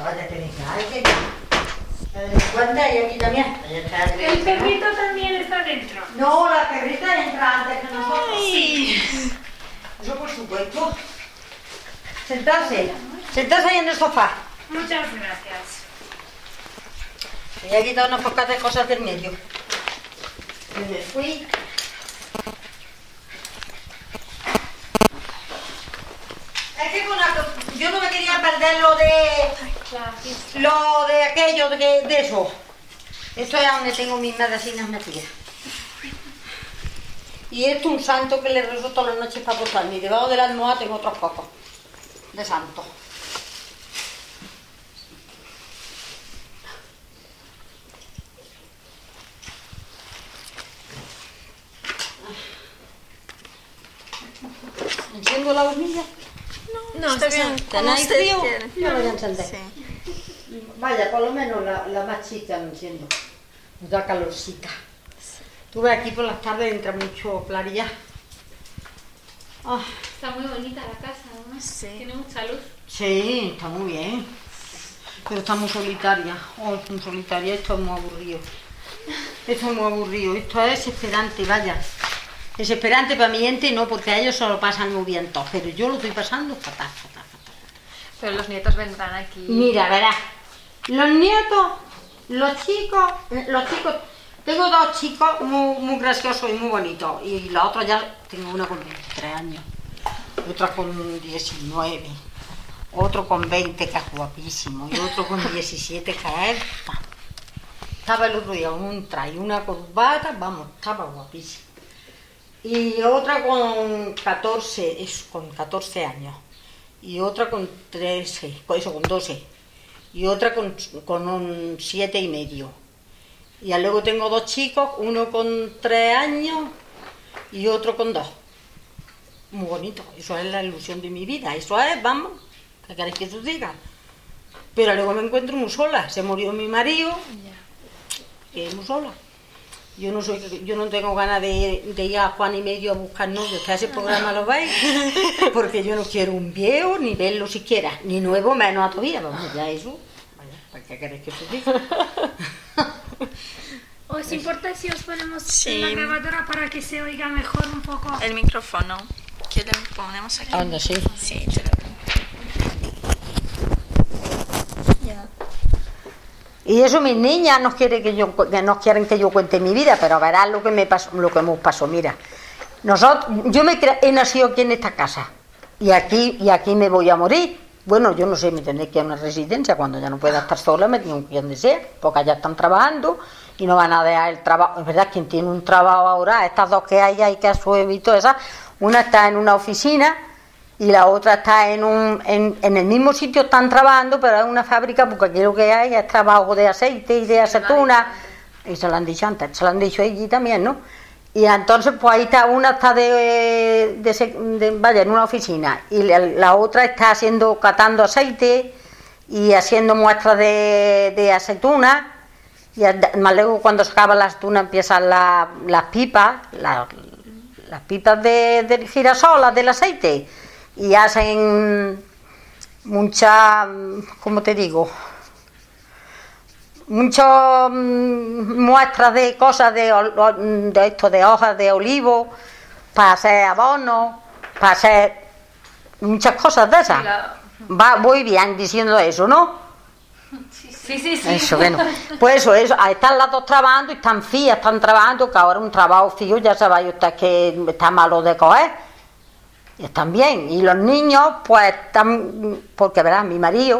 vaya que ay, que ¿cuánta hay aquí también? El perrito también está dentro. No, la perrita entra antes que nosotros. Sí. Eso por supuesto. Sentarse ahí en el sofá. Muchas gracias. Me he quitado unas pocas de cosas del medio. Me fui. Es que yo no me quería perder lo de aquello, de eso. Esto es donde tengo mis medicinas metidas. Y esto un santo que le rezo todas las noches para posarme. Y debajo de la almohada tengo otros pocos de santos. ¿Enciendo la hornilla? No, está bien. ¿Tenéis frío? Yo lo voy a Sí. encender. Vaya, por lo menos la más chica me enciendo. Nos da calorcita. Tuve aquí por las tardes, entra mucho claridad. Ah, Está muy bonita la casa, ¿no? Sí. Tiene mucha luz. sí, está muy bien. Pero está muy solitaria. Oh, muy solitaria, esto es muy aburrido. Esto es muy aburrido. Esto es desesperante, vaya. Desesperante para mi gente, no, porque a ellos se lo pasan muy bien todos. Pero yo lo estoy pasando fatal. Pero los nietos vendrán aquí. Mira, verás. Los nietos, los chicos, tengo dos chicos muy graciosos y muy bonitos. Y la otra ya, tengo una con 23 años, otra con 19, otro con 20 que es guapísimo, y otro con 17 que es... Estaba el otro día con un traje, una corbata, vamos, estaba guapísimo. Y otra con 14 años, y otra con 13, con 12. Y otra con un 7 y medio. Y luego tengo dos chicos, uno con 3 años y otro con 2. Muy bonito, eso es la ilusión de mi vida, eso es, vamos, ¿qué queréis que os diga? Pero luego me encuentro muy sola, se murió mi marido, y muy sola. Yo no tengo ganas de ir a Juan y Medio a buscar novios, que a ese programa lo veis, porque yo no quiero un viejo, ni verlo siquiera, ni nuevo, menos todavía, vamos, ya eso, vaya, ¿para qué queréis que os diga? ¿Os importa si os ponemos Sí. la grabadora para que se oiga mejor un poco? El micrófono. ¿Qué le ponemos aquí? Anda, sí. Sí, te lo pongo. Ya. Y eso mis niñas no quieren que yo cuente mi vida, pero verás lo que me pasó, mira. He nacido aquí en esta casa y aquí me voy a morir. Bueno, yo no sé, me tendré que ir a una residencia cuando ya no pueda estar sola, me tengo que ir donde sea, porque allá están trabajando y no van a dejar el trabajo. Es verdad, quien tiene un trabajo ahora, estas dos que hay que hacer y todo eso, una está en una oficina y la otra está en el mismo sitio, están trabajando, pero es una fábrica, porque aquí lo que hay es trabajo de aceite y de aceituna, y se lo han dicho antes, se lo han dicho allí también, ¿no? Y entonces pues ahí está, una está vaya, en una oficina, y la otra está catando aceite y haciendo muestras de aceituna, y más luego cuando se acaban las aceitunas empiezan las pipas, las pipas de girasol, del aceite, y hacen muchas, ¿cómo te digo? Muchas muestras de cosas de hojas de olivo, para hacer abono, para hacer muchas cosas de esas. Voy bien diciendo eso, ¿no? Sí. Eso, bueno. Pues eso, ahí están las dos trabajando y están fías, están trabajando, que ahora un trabajo fijo, ya sabéis ustedes que está malo de coger. Y están bien. Y los niños, pues están, porque verás, mi marido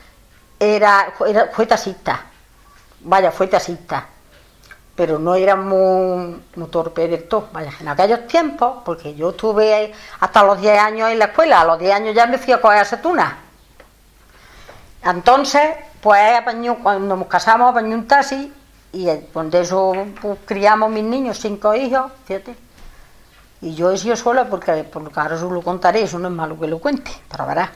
fue taxista. Vaya, fue taxista, pero no era muy torpe del todo. Vaya, en aquellos tiempos, porque yo estuve hasta los 10 años en la escuela, a los 10 años ya me fui a coger aceitunas. Entonces, pues cuando nos casamos, apañé un taxi y de eso pues, criamos mis niños, 5 hijos, fíjate. Y yo he sido sola porque ahora os lo contaré, eso no es malo que lo cuente, pero verás.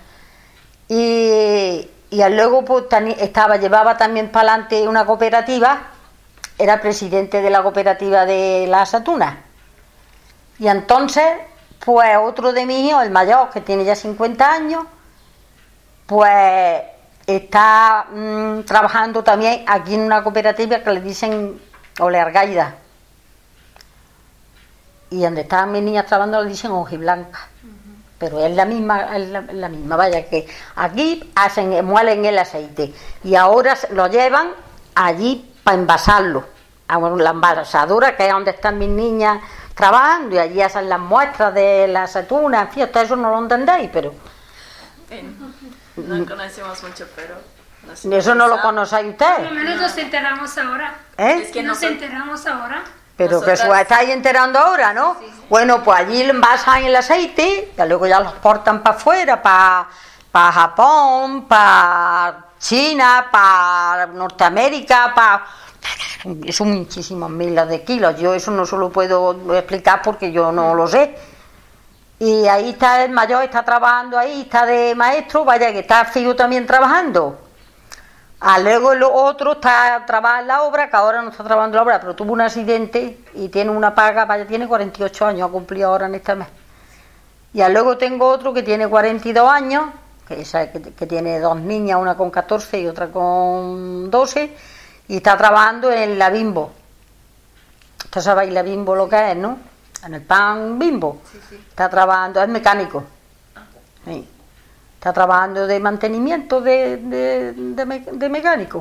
Y luego pues, llevaba también para adelante una cooperativa, era presidente de la cooperativa de las aceitunas. Y entonces, pues otro de mis hijos, el mayor, que tiene ya 50 años, pues está trabajando también aquí en una cooperativa que le dicen Oleargaida. Y donde estaban mis niñas trabajando le dicen hojiblanca. Pero es la misma, vaya, que aquí muelen el aceite y ahora lo llevan allí para envasarlo a la envasadora, que es donde están mis niñas trabajando, y allí hacen las muestras de la aceituna. En fin, hasta eso no lo entendéis, pero no conocemos mucho, pero eso no lo conocéis Por ustedes. lo menos nos enteramos ahora. Es que Nos enteramos ahora. Pero que nosotras... os estáis enterando ahora, ¿no? Sí, sí. Bueno, pues allí lo envasan el aceite y luego ya los portan para afuera, para Japón, para China, para Norteamérica, son muchísimos miles de kilos. Yo eso no se lo puedo explicar porque yo no lo sé. Y ahí está el mayor, está trabajando ahí, está de maestro, vaya que está fijo también trabajando. Luego el otro trabaja en la obra, que ahora no está trabajando en la obra, pero tuvo un accidente y tiene una paga, vaya, tiene 48 años, ha cumplido ahora en este mes. Y luego tengo otro que tiene 42 años, que tiene dos niñas, una con 14 y otra con 12, y está trabajando en la Bimbo. Usted sabéis la Bimbo lo que es, ¿no? En el pan Bimbo. Sí. Está trabajando, es mecánico. Sí. Está trabajando de mantenimiento de mecánico.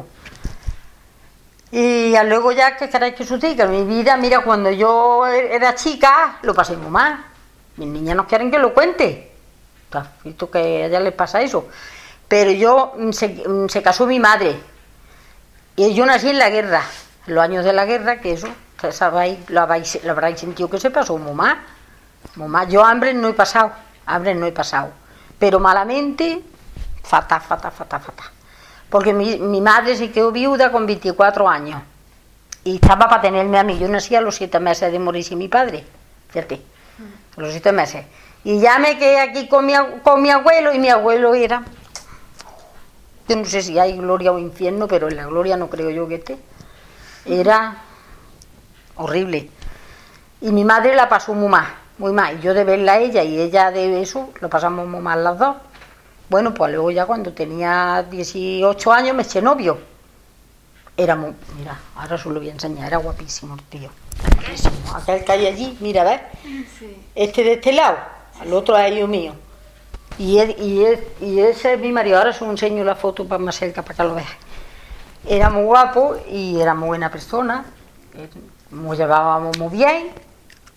Y luego ya, ¿qué queréis que os diga? Mi vida, mira, cuando yo era chica, lo pasé muy mal. Mis niñas no quieren que lo cuente. ¿Has visto que a ellas les pasa eso? Pero se casó mi madre. Y yo nací en la guerra. En los años de la guerra, que eso, sabéis, lo habréis sentido que se pasó muy mal. Muy mal. Yo hambre no he pasado. Pero malamente, fatal. Porque mi madre se quedó viuda con 24 años y estaba para tenerme a mí. Yo nací a los 7 meses de morirse mi padre, fíjate, a los 7 meses. Y ya me quedé aquí con mi abuelo, y mi abuelo era, yo no sé si hay gloria o infierno, pero en la gloria no creo yo que esté. Era horrible. Y mi madre la pasó muy mal. Y yo de verla a ella y ella de eso, lo pasamos muy mal las dos. Bueno, pues luego ya cuando tenía 18 años me eché novio. Mira, ahora os lo voy a enseñar, era guapísimo el tío. Guapísimo. Aquel que hay allí, mira, ¿ves? Sí. Este de este lado, el otro es hijo mío. Y ese es mi marido. Ahora os enseño la foto para más cerca para que lo veas. Era muy guapo y era muy buena persona. Nos llevábamos muy bien.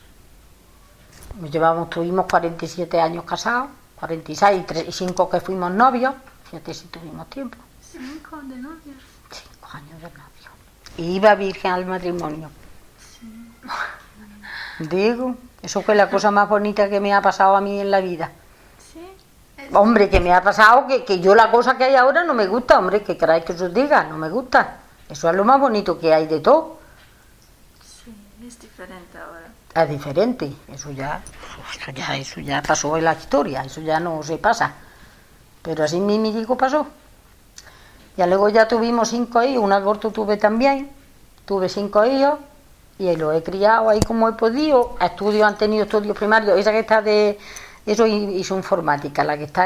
Tuvimos 47 años casados, 46 y 5 que fuimos novios. Fíjate si tuvimos tiempo. 5 de novios. 5 años de novio. Y iba virgen al matrimonio. Sí. Digo, eso fue la cosa más bonita que me ha pasado a mí en la vida. Sí. Hombre, que me ha pasado que yo la cosa que hay ahora no me gusta, hombre, que queráis que os diga, no me gusta. Eso es lo más bonito que hay de todo. Sí, es diferente ahora. Es diferente, eso ya pasó en la historia, eso ya no se pasa. Pero así mi hijo pasó. Y luego ya tuvimos 5 hijos, un aborto tuve también, tuve 5 hijos y los he criado ahí como he podido. Han tenido estudios primarios, esa que está de, eso hizo informática, la que está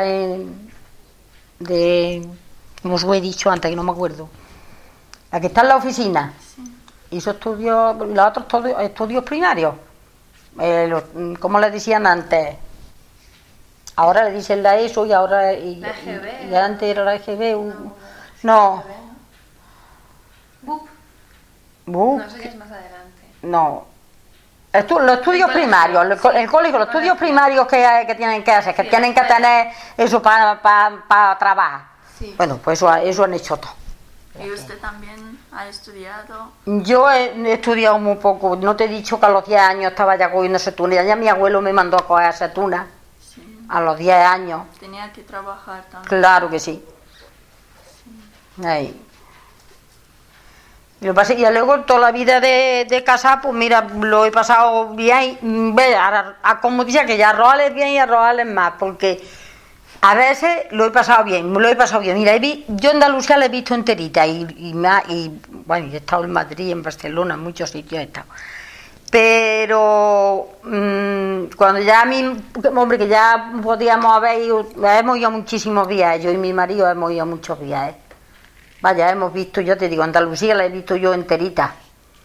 como os he dicho antes, que no me acuerdo, la que está en la oficina, sí. Hizo estudios, los otros estudios primarios. ¿Cómo le decían antes? Ahora le dicen la ESO y ahora y antes era la EGB. No. BUP. No, eso ya es más adelante. No. Los estudios primarios, el colegio, los estudios primarios que tienen que hacer, que tienen que tener eso para trabajar. Sí. Bueno, pues eso han hecho todo. ¿Y usted también ha estudiado? Yo he estudiado muy poco. No te he dicho que a los 10 años estaba ya cogiendo aceituna. Ya mi abuelo me mandó a coger aceituna. Sí. A los 10 años. Tenía que trabajar también. Claro que sí. Ahí. Y luego toda la vida de casa, pues mira, lo he pasado bien. Ve, como decía, que ya arrojarles bien y arrojarles más, porque a veces lo he pasado bien. Mira, yo Andalucía la he visto enterita y bueno, he estado en Madrid, en Barcelona, en muchos sitios he estado. Pero cuando ya hombre, que ya podíamos haber ido, hemos ido muchísimos viajes, yo y mi marido hemos ido muchos viajes. Vaya, hemos visto, yo te digo, Andalucía la he visto yo enterita.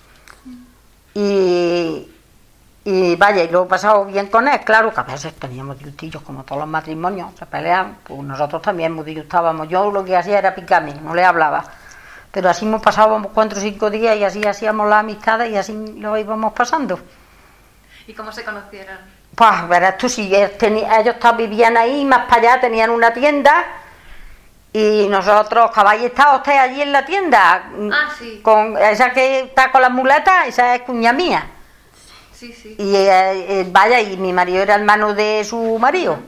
Y vaya, y lo he pasado bien con él, claro que a veces teníamos disgustillos como todos los matrimonios, se peleaban, pues nosotros también nos disgustábamos. Yo lo que hacía era picarme, no le hablaba. Pero así hemos pasado 4 o 5 días y así hacíamos las amistades y así lo íbamos pasando. ¿Y cómo se conocieron? Pues verás tú, si ellos vivían ahí, más para allá tenían una tienda y nosotros, que habéis estado usted allí en la tienda, Sí. con esa que está con las muletas, esa es cuña mía. Sí, sí. Y vaya, y mi marido era hermano de su marido.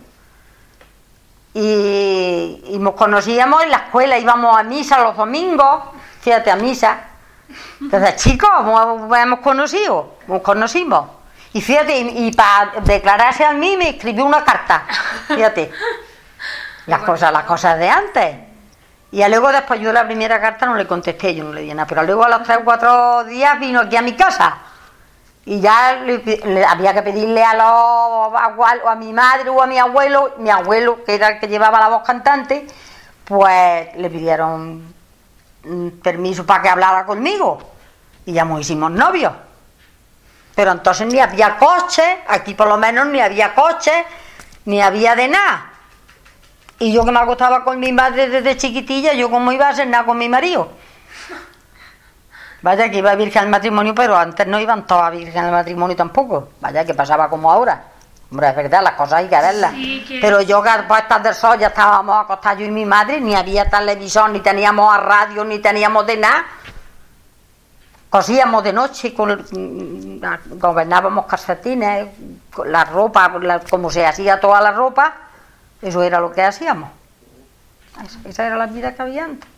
Y nos conocíamos en la escuela, íbamos a misa los domingos, fíjate, a misa. Entonces, chicos, nos conocimos. Y fíjate, y para declararse a mí me escribió una carta, fíjate. Las cosas de antes. Y luego después yo la primera carta no le contesté, yo no le di nada, pero luego a los 3 o 4 días vino aquí a mi casa. Y ya le había que pedirle a mi madre o a mi abuelo, que era el que llevaba la voz cantante, pues le pidieron permiso para que hablara conmigo. Y ya nos hicimos novios. Pero entonces ni había coche, aquí por lo menos ni había coche, ni había de nada. Y yo que me acostaba con mi madre desde chiquitilla, yo como iba a hacer nada con mi marido. Vaya que iba a virgen al matrimonio, pero antes no iban todas a virgen al matrimonio tampoco. Vaya que pasaba como ahora. Hombre, es verdad, las cosas hay que verlas. Sí, Pero yo que a puestas del sol ya estábamos acostados yo y mi madre, ni había televisor, ni teníamos a radio, ni teníamos de nada. Cosíamos de noche, gobernábamos calcetines, con la ropa, como se hacía toda la ropa, eso era lo que hacíamos. Esa era la vida que había antes.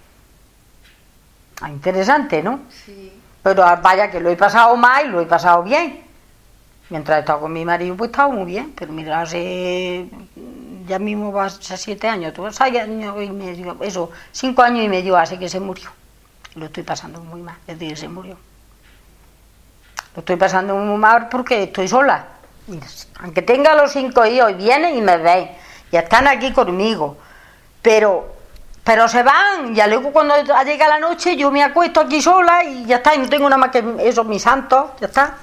Interesante, ¿no? Sí. Pero vaya que lo he pasado mal y lo he pasado bien. Mientras he estado con mi marido, pues he estado muy bien. Pero mira, ya mismo va a ser 7 años, 6 años y medio, eso, 5 años y medio hace que se murió. Lo estoy pasando muy mal desde que se murió. Lo estoy pasando muy mal porque estoy sola. Mira, aunque tenga los 5 hijos y vienen y me ven, y están aquí conmigo, pero se van, y luego cuando llega la noche yo me acuesto aquí sola y ya está, y no tengo nada más que eso, mis santos, ya está.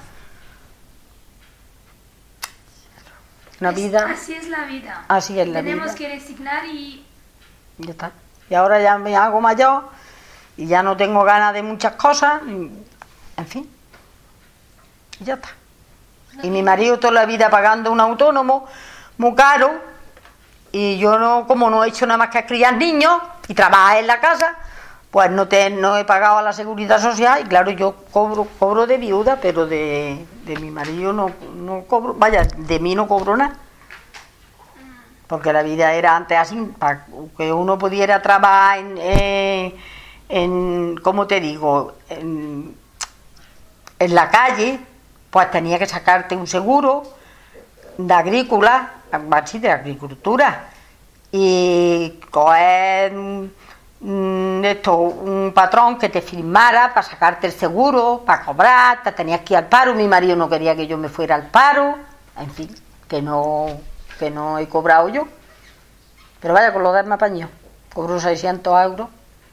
Una vida. Así es la vida. Así es la Tenemos vida. que resignar y Ya está. Y ahora ya me hago mayor y ya no tengo ganas de muchas cosas, en fin. Y ya está. Y mi marido toda la vida pagando un autónomo muy caro. Y yo no, como no he hecho nada más que criar niños y trabajar en la casa, pues no he pagado a la seguridad social y claro, yo cobro de viuda, pero de mi marido no cobro, vaya, de mí no cobro nada. Porque la vida era antes así, para que uno pudiera trabajar en ¿cómo te digo?, en la calle, pues tenía que sacarte un seguro de agrícola, así de agricultura, y coger un patrón que te firmara para sacarte el seguro, para cobrar, te tenías que ir al paro. Mi marido no quería que yo me fuera al paro, en fin, que no he cobrado yo, pero vaya, con lo demás me apañó, cobro 600 euros,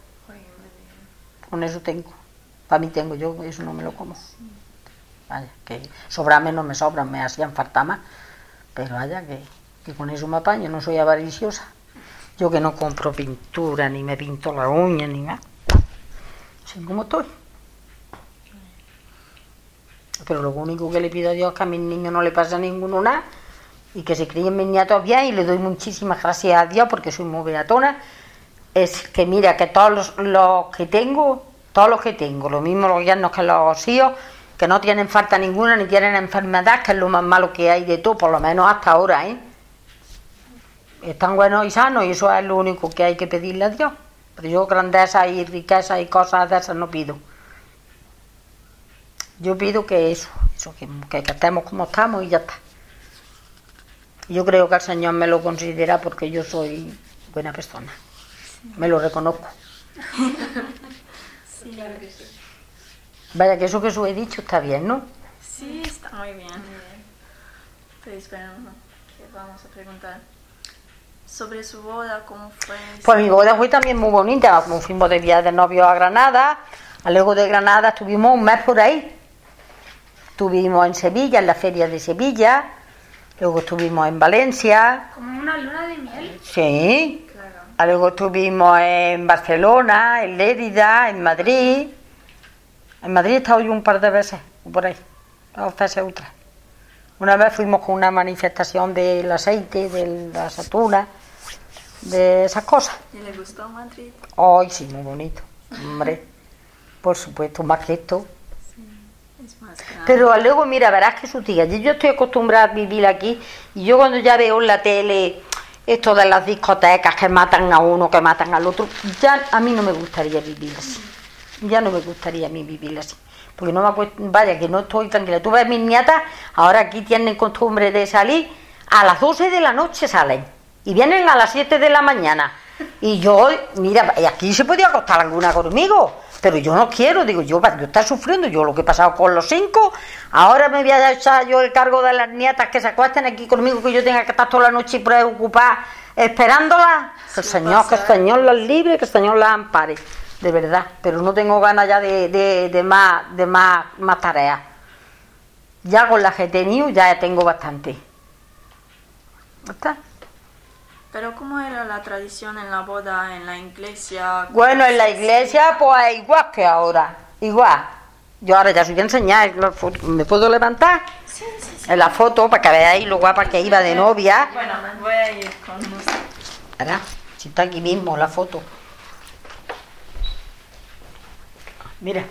con eso tengo, para mí tengo, yo eso no me lo como. Vaya, que sobrarme no me sobran, me hacían falta más, pero vaya que con eso me apaño, no soy avariciosa. Yo que no compro pintura, ni me pinto la uña, ni nada. Así como estoy. Pero lo único que le pido a Dios es que a mis niños no le pase a ninguno nada, y que se críen mis nietos bien, y le doy muchísimas gracias a Dios porque soy muy beatona. Es que mira, que todos los que tengo, lo mismo los yernos que los hijos, que no tienen falta ninguna, ni tienen enfermedad, que es lo más malo que hay de todo, por lo menos hasta ahora, Están buenos y sanos, y eso es lo único que hay que pedirle a Dios. Pero yo grandeza y riqueza y cosas de esas no pido. Yo pido que que estemos como estamos y ya está. Yo creo que el Señor me lo considera porque yo soy buena persona. Me lo reconozco. Sí, claro que sí. Vaya, que eso que os he dicho está bien, ¿no? Sí, está muy bien. Estoy esperando que vamos a preguntar. Sobre su boda, ¿cómo fue? Pues mi boda fue también muy bonita. Como fuimos de viaje de novio a Granada, luego de Granada estuvimos un mes por ahí. Estuvimos en Sevilla, en la feria de Sevilla, luego estuvimos en Valencia. Como una luna de miel. Sí. Claro. Luego estuvimos en Barcelona, en Lérida, en Madrid. En Madrid he estado yo un par de veces, por ahí, 2 veces o 3. Una vez fuimos con una manifestación del aceite, de las aceitunas, de esas cosas. ¿Y le gustó Madrid? Ay, sí, muy bonito, hombre, por supuesto, más que esto. Es más grande. Pero luego, mira, verás que su tía, yo estoy acostumbrada a vivir aquí, y yo cuando ya veo en la tele esto de las discotecas que matan a uno, que matan al otro, ya a mí no me gustaría vivir así. Ya no me gustaría a mí vivir así. Porque no me vaya, que no estoy tranquila. Tú ves, mis nietas, ahora aquí tienen costumbre de salir, a las 12 de la noche salen, y vienen a las 7 de la mañana. Y yo, mira, aquí se podía acostar alguna conmigo, pero yo no quiero, digo, yo estoy sufriendo, yo lo que he pasado con los 5, ahora me voy a echar yo el cargo de las nietas que se acuesten aquí conmigo, que yo tenga que estar toda la noche preocupada esperándolas. Que el Señor las libre, que el Señor las ampare, de verdad, pero no tengo ganas ya de más tareas. Ya con las que he tenido ya tengo bastante. ¿Ya está? Pero ¿cómo era la tradición en la boda, en la iglesia? Bueno, en la iglesia pues igual que ahora, igual. Yo ahora ya os voy a enseñar, ¿me puedo levantar? Sí. En la foto para que veáis lo guapa que iba de novia. Bueno, voy a ir con usted. Ahora, si está aquí mismo la foto. Mira.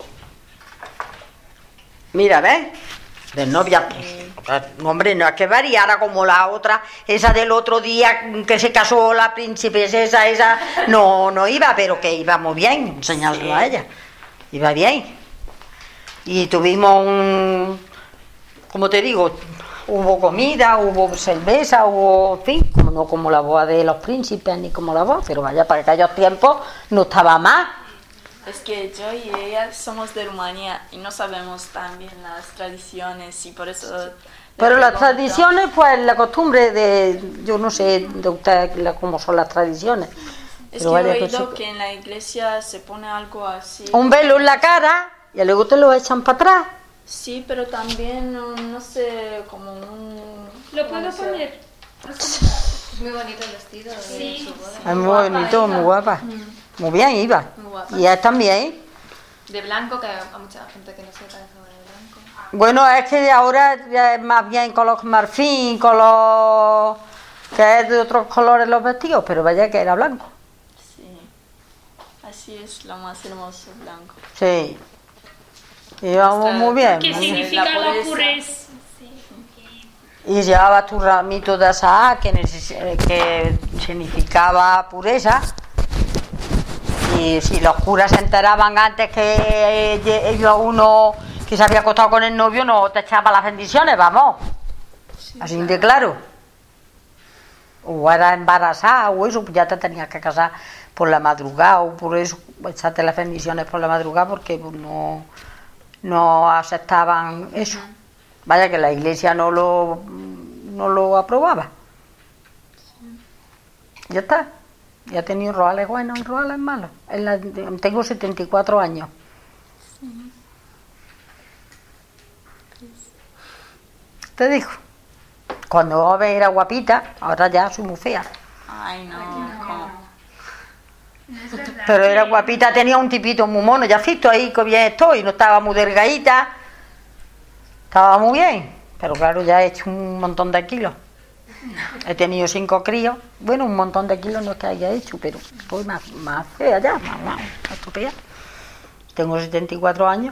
Mira, ¿ves? De novia, pues, hombre, no es que variara como la otra, esa del otro día que se casó la princesa, esa, no iba, pero que iba muy bien, enseñárselo a ella, iba bien. Y tuvimos como te digo, hubo comida, hubo cerveza, hubo, en fin, no como la boda de los príncipes, ni como la boda, pero vaya, para aquellos tiempos no estaba más. Es que yo y ella somos de Rumanía y no sabemos tan bien las tradiciones y por eso... Pero las tradiciones, pues la costumbre de, yo no sé de usted cómo son las tradiciones. Es pero que he vaya oído que en la iglesia se pone algo así. Un velo en la cara y luego te lo echan para atrás. Sí, pero también, no sé, como un... ¿Lo puedo poner? Es muy bonito el vestido de Sí. su boda. Es muy bonito, muy guapa. Muy bien iba. Muy guapa. Y él también. De blanco, que hay mucha gente que no se cansa de blanco. Bueno, es que ahora ya es más bien color marfín, color que es de otros colores los vestidos, pero vaya que era blanco. Sí, así es lo más hermoso, blanco. Sí. Y íbamos muy bien. ¿Qué muy bien. significa La la pureza. pureza? Sí. Y llevaba tu ramito de azahar que significaba pureza. Y si los curas se enteraban antes que uno que se había acostado con el novio, no te echaba las bendiciones, vamos. Así de claro. O era embarazada o eso, pues ya te tenías que casar por la madrugada o por eso, echarte las bendiciones por la madrugada porque pues, no aceptaban eso. Vaya que la iglesia no lo aprobaba. Ya está. Ya he tenido roales buenos y roales malos. Tengo 74 años. Te digo, cuando joven era guapita, ahora ya soy muy fea. Ay, no, ¿cómo? Es verdad. Pero era guapita, tenía un tipito muy mono. Ya has visto ahí que bien estoy, no estaba muy delgadita. Estaba muy bien, pero claro, ya he hecho un montón de kilos. He tenido 5 críos. Bueno, un montón de kilos no es que haya hecho, pero estoy más fea ya, más estúpida. Tengo 74 años.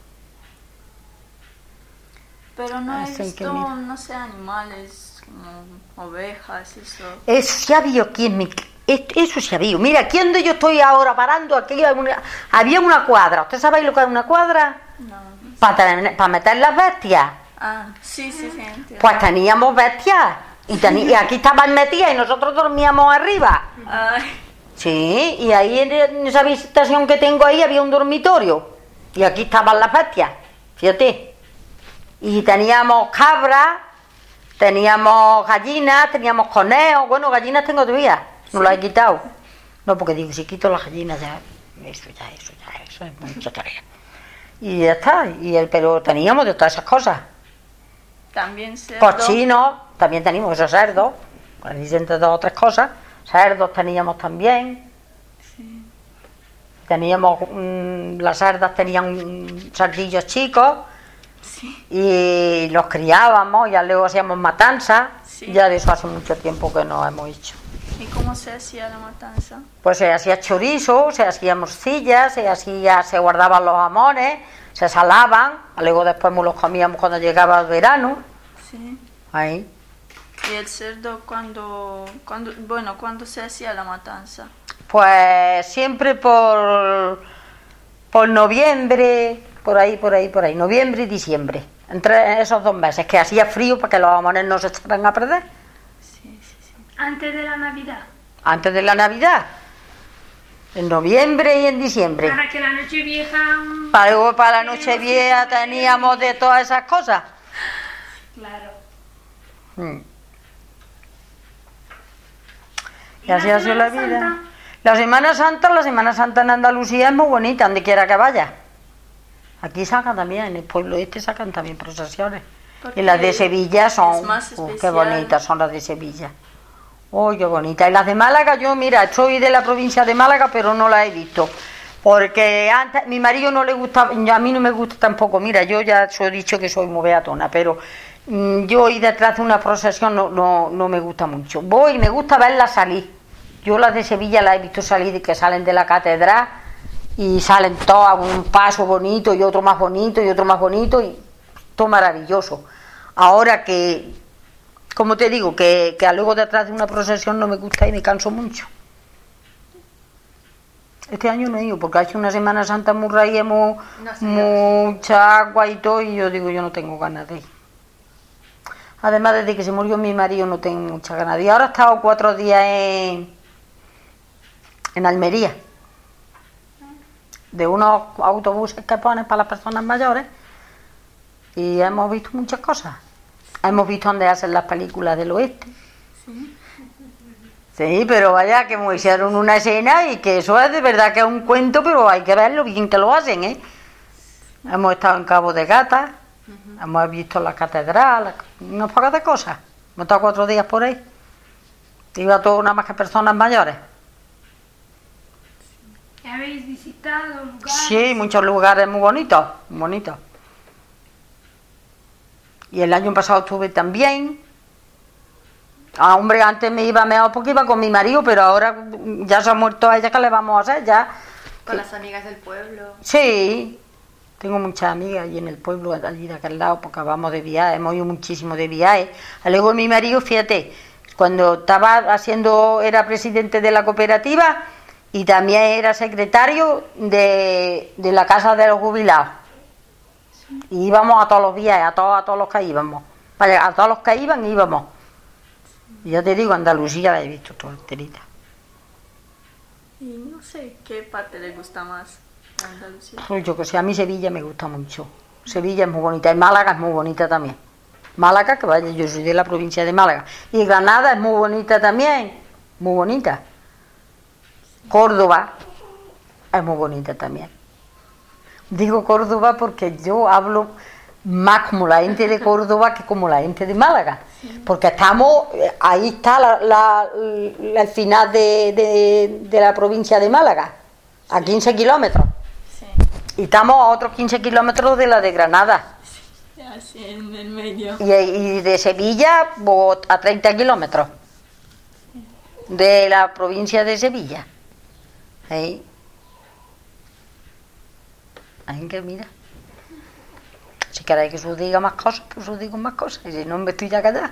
Pero no he Así que visto, mira. no sé, animales como ovejas, eso. Eso se ha visto aquí en mi... Eso se ha visto. Mira, aquí donde yo estoy ahora parando, aquí había una cuadra. ¿Usted sabe lo que es una cuadra? No. Para meter las bestias. Ah, sí, entiendo. Pues teníamos bestias. Y aquí estaban metidas y nosotros dormíamos arriba. Ay, Sí, y ahí en esa habitación que tengo ahí había un dormitorio. Y aquí estaban las bestias. Fíjate. Y teníamos cabras, teníamos gallinas, teníamos conejos. Bueno, gallinas tengo todavía, no las he quitado. No, porque digo, si quito las gallinas ya, eso es mucha tarea. Y ya está, pero teníamos de todas esas cosas. También cerdo. Porcinos, también teníamos esos cerdos, dicen de 2 o 3 cosas. Cerdos teníamos también. Sí. Teníamos, las cerdas tenían cerdillos chicos. Sí. Y los criábamos, ya luego hacíamos matanzas. Sí. Ya de eso hace mucho tiempo que no hemos hecho. ¿Y cómo se hacía la matanza? Pues se hacía chorizo, se hacía morcilla, se guardaban los jamones, se salaban, luego después nos los comíamos cuando llegaba el verano. Sí. Ahí. ¿Y el cerdo cuándo se hacía la matanza? Pues siempre por noviembre, por ahí, noviembre y diciembre. Entre esos 2 meses, que hacía frío para que los jamones no se echaran a perder. Sí. Antes de la Navidad. Antes de la Navidad, en noviembre y en diciembre. Para que la noche vieja... Luego para la noche vieja teníamos de todas esas cosas. Claro. Y así ha sido la Semana vida. Santa? La Semana Santa en Andalucía es muy bonita, donde quiera que vaya. Aquí sacan también, en el pueblo este sacan también procesiones. Porque Y las de Sevilla son, es más qué especial. bonitas son las de Sevilla. Uy, qué bonitas. Y las de Málaga, yo mira, soy de la provincia de Málaga, pero no las he visto. Porque antes, mi marido no le gustaba, a mí no me gusta tampoco. Mira, yo ya os he dicho que soy muy beatona, pero yo ir detrás de una procesión no me gusta mucho. Voy y me gusta verlas salir. Yo las de Sevilla las he visto salir, que salen de la catedral y salen todas a un paso bonito y otro más bonito y otro más bonito y todo maravilloso. Ahora que, como te digo, que luego detrás de una procesión no me gusta y me canso mucho. Este año no he ido porque ha hecho una Semana Santa muy raíz, mucha agua y todo, y yo digo, yo no tengo ganas de ir. Además, desde que se murió mi marido no tengo muchas ganas de ir. Ahora he estado 4 días en Almería, de unos autobuses que ponen para las personas mayores, y hemos visto muchas cosas. Hemos visto dónde hacen las películas del oeste. Sí, pero vaya, que me hicieron una escena y que eso es de verdad que es un cuento, pero hay que verlo bien que lo hacen, ¿eh? Hemos estado en Cabo de Gata, hemos visto la catedral, unas pocas de cosas. Hemos estado 4 días por ahí. Iba todo nada más que personas mayores. ¿Habéis visitado lugares? Sí, muchos lugares muy bonitos, muy bonitos. Y el año pasado estuve también. Ah, hombre, antes me iba mejor porque iba con mi marido, pero ahora ya se ha muerto ella, ¿qué le vamos a hacer? Ya. Con las amigas del pueblo. Sí, tengo muchas amigas allí en el pueblo, allí de aquel lado, porque vamos de viaje, hemos ido muchísimo de viaje. Luego mi marido, fíjate, cuando era presidente de la cooperativa y también era secretario de la casa de los jubilados. Y íbamos a todos los viajes, a todos los que íbamos. Vale, a todos los que íbamos. Y ya te digo, Andalucía la he visto toda enterita. Y no sé qué parte le gusta más de Andalucía. Pues yo que sé, a mí Sevilla me gusta mucho. Sevilla es muy bonita y Málaga es muy bonita también. Málaga, que vaya, yo soy de la provincia de Málaga. Y Granada es muy bonita también, muy bonita. Córdoba es muy bonita también. Digo Córdoba porque yo hablo más como la gente de Córdoba que como la gente de Málaga, porque estamos, ahí está el final de la provincia de Málaga, a 15 kilómetros, Sí, y estamos a otros 15 kilómetros de la de Granada, así en el medio. y de Sevilla a 30 kilómetros de la provincia de Sevilla. Ahí que mira. Si queréis que os diga más cosas, pues os digo más cosas. Y si no, me estoy ya callada.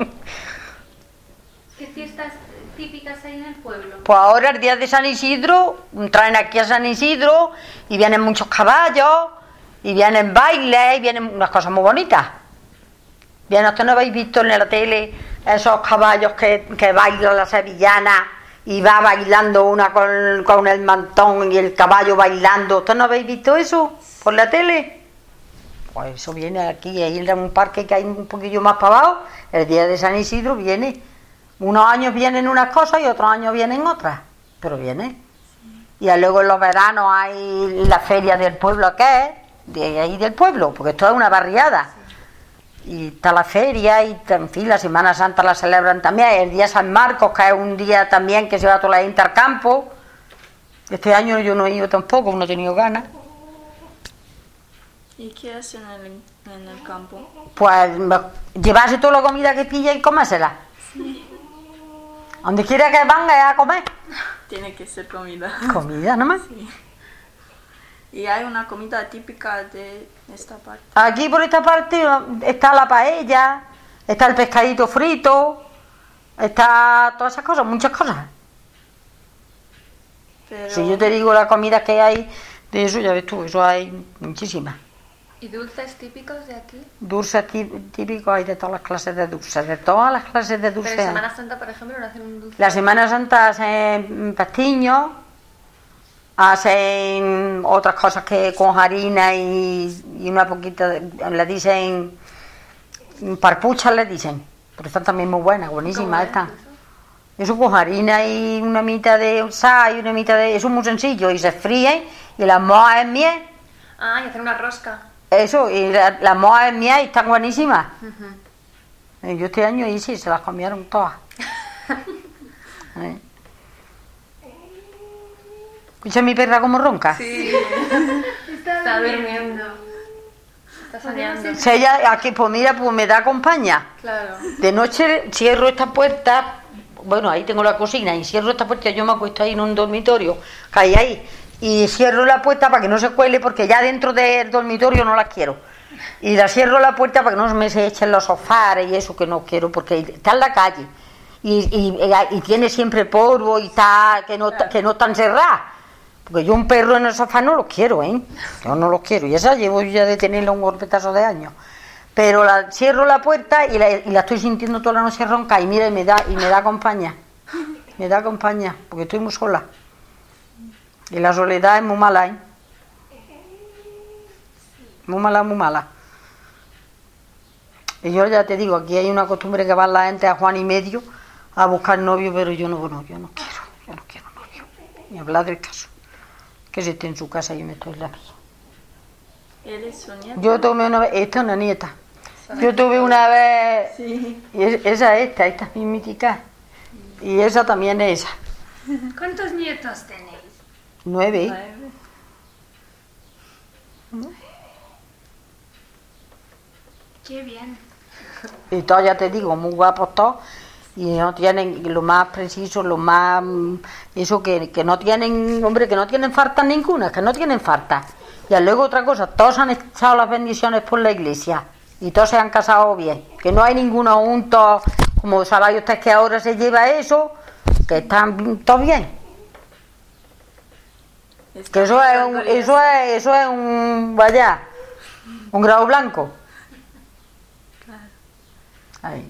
¿Qué fiestas típicas hay en el pueblo? Pues ahora, el día de San Isidro, traen aquí a San Isidro y vienen muchos caballos, y vienen bailes, y vienen unas cosas muy bonitas. Bien, ¿ustedes no habéis visto en la tele esos caballos que bailan la sevillana y va bailando una con el mantón y el caballo bailando? ¿Ustedes no habéis visto eso por la tele? Pues eso viene aquí, ahí en un parque que hay un poquillo más para abajo, el día de San Isidro viene. Unos años vienen unas cosas y otros años vienen otras, pero viene. Y luego en los veranos hay la feria del pueblo, que es de ahí del pueblo, porque esto es una barriada. Y está la feria y, en fin, la Semana Santa la celebran también. El día San Marcos, que es un día también que se va toda la gente al campo. Este año yo no he ido tampoco, no he tenido ganas. ¿Y qué hacen en el campo? Pues llevarse toda la comida que pilla y comérsela. Sí. Donde quiera que venga a comer. Tiene que ser comida. Comida nomás. Sí. ¿Y hay una comida típica de esta parte? Aquí por esta parte está la paella, está el pescadito frito, está todas esas cosas, muchas cosas. Pero... Si yo te digo las comidas que hay, de eso ya ves tú, eso hay muchísimas. ¿Y dulces típicos de aquí? Dulces típicos hay de todas las clases de dulces, de todas las clases de Pero dulces. en Semana Santa, por ejemplo, no hacen un dulce. La Semana Santa hacen pastiños, hacen otras cosas que con harina y una poquita, le dicen parpuchas, le dicen, pero están también muy buenas, buenísimas están. Eso con harina y una mitad de sal y una mitad de... Eso es muy sencillo y se fríen y las mojas en miel. Ah, y hacer una rosca. Eso, y las mojas en miel y están buenísimas. Yo este año hice y se las comieron todas. ¿Escucha mi perra como ronca? Sí. Está durmiendo. Está soñando. Si ella, aquí, pues mira, pues me da compañía. Claro. De noche cierro esta puerta, bueno, ahí tengo la cocina, y cierro esta puerta, yo me acuesto ahí en un dormitorio, que hay ahí, y cierro la puerta para que no se cuele, porque ya dentro del dormitorio no la quiero. Y la cierro la puerta para que no me se echen los sofás y eso que no quiero, porque está en la calle. Y tiene siempre polvo y está que no está encerrada. Porque yo un perro en el sofá no lo quiero, ¿eh? Yo no lo quiero. Y esa llevo ya de tenerla un golpetazo de años. Pero cierro la puerta y la estoy sintiendo toda la noche ronca. Y mira, y me da compañía. Me da compañía, porque estoy muy sola. Y la soledad es muy mala, ¿eh? Muy mala, muy mala. Y yo ya te digo, aquí hay una costumbre que va la gente a Juan y Medio a buscar novio, pero yo no quiero novio. Ni hablar del caso. Que se esté en su casa y yo me estoy en la mía. ¿Eres su nieta? Yo tomé una vez, esta es una nieta. Yo tuve una vez, Sí. y esta es mi mítica. Y esa también es esa. ¿Cuántos nietos tenéis? 9. Qué bien. Y todos, ya te digo, muy guapos todos. Y no tienen lo más preciso, lo más... Eso que no tienen, hombre, que no tienen falta ninguna, que no tienen falta. Y luego otra cosa, todos han echado las bendiciones por la iglesia. Y todos se han casado bien. Que no hay ninguno junto, como sabéis ustedes que ahora se lleva eso, que están todos bien. Que eso es un, vaya, un grado blanco. Ahí.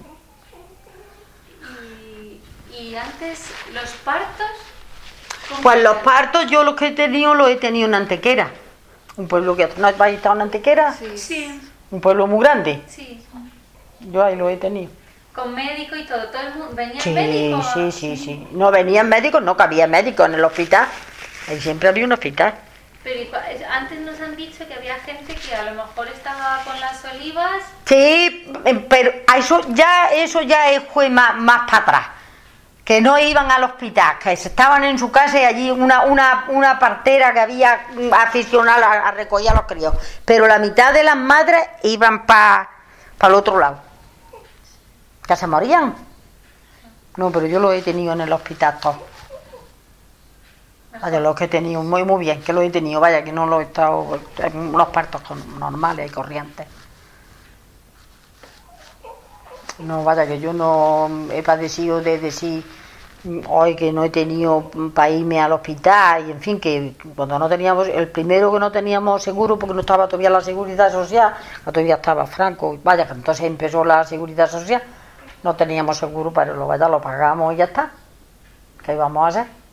Y antes, los partos. Pues los partos yo los que he tenido en Antequera. Un pueblo que no habéis estado en Antequera. Sí. Un pueblo muy grande. Sí. Yo ahí lo he tenido. Con médico y todo el mundo. ¿Venían Sí, médicos? sí. No venían médicos, no cabía médicos en el hospital. Ahí siempre había un hospital. Pero antes nos han dicho que había gente que a lo mejor estaba con las olivas. Sí, pero eso ya fue más para atrás. Que no iban al hospital, que estaban en su casa y allí una partera que había aficionado a recoger a los críos. Pero la mitad de las madres iban para el otro lado. Que se morían. No, pero yo lo he tenido en el hospital todo. Vaya, los que he tenido, muy bien, que lo he tenido, vaya, que no lo he estado en unos partos normales y corrientes. No, vaya, que yo no he padecido de decir hoy que no he tenido para irme al hospital, y en fin, que cuando no teníamos, el primero que no teníamos seguro, porque no estaba todavía la seguridad social, todavía estaba Franco, vaya, que entonces empezó la seguridad social, no teníamos seguro, pero lo pagamos y ya está. ¿Qué íbamos a hacer?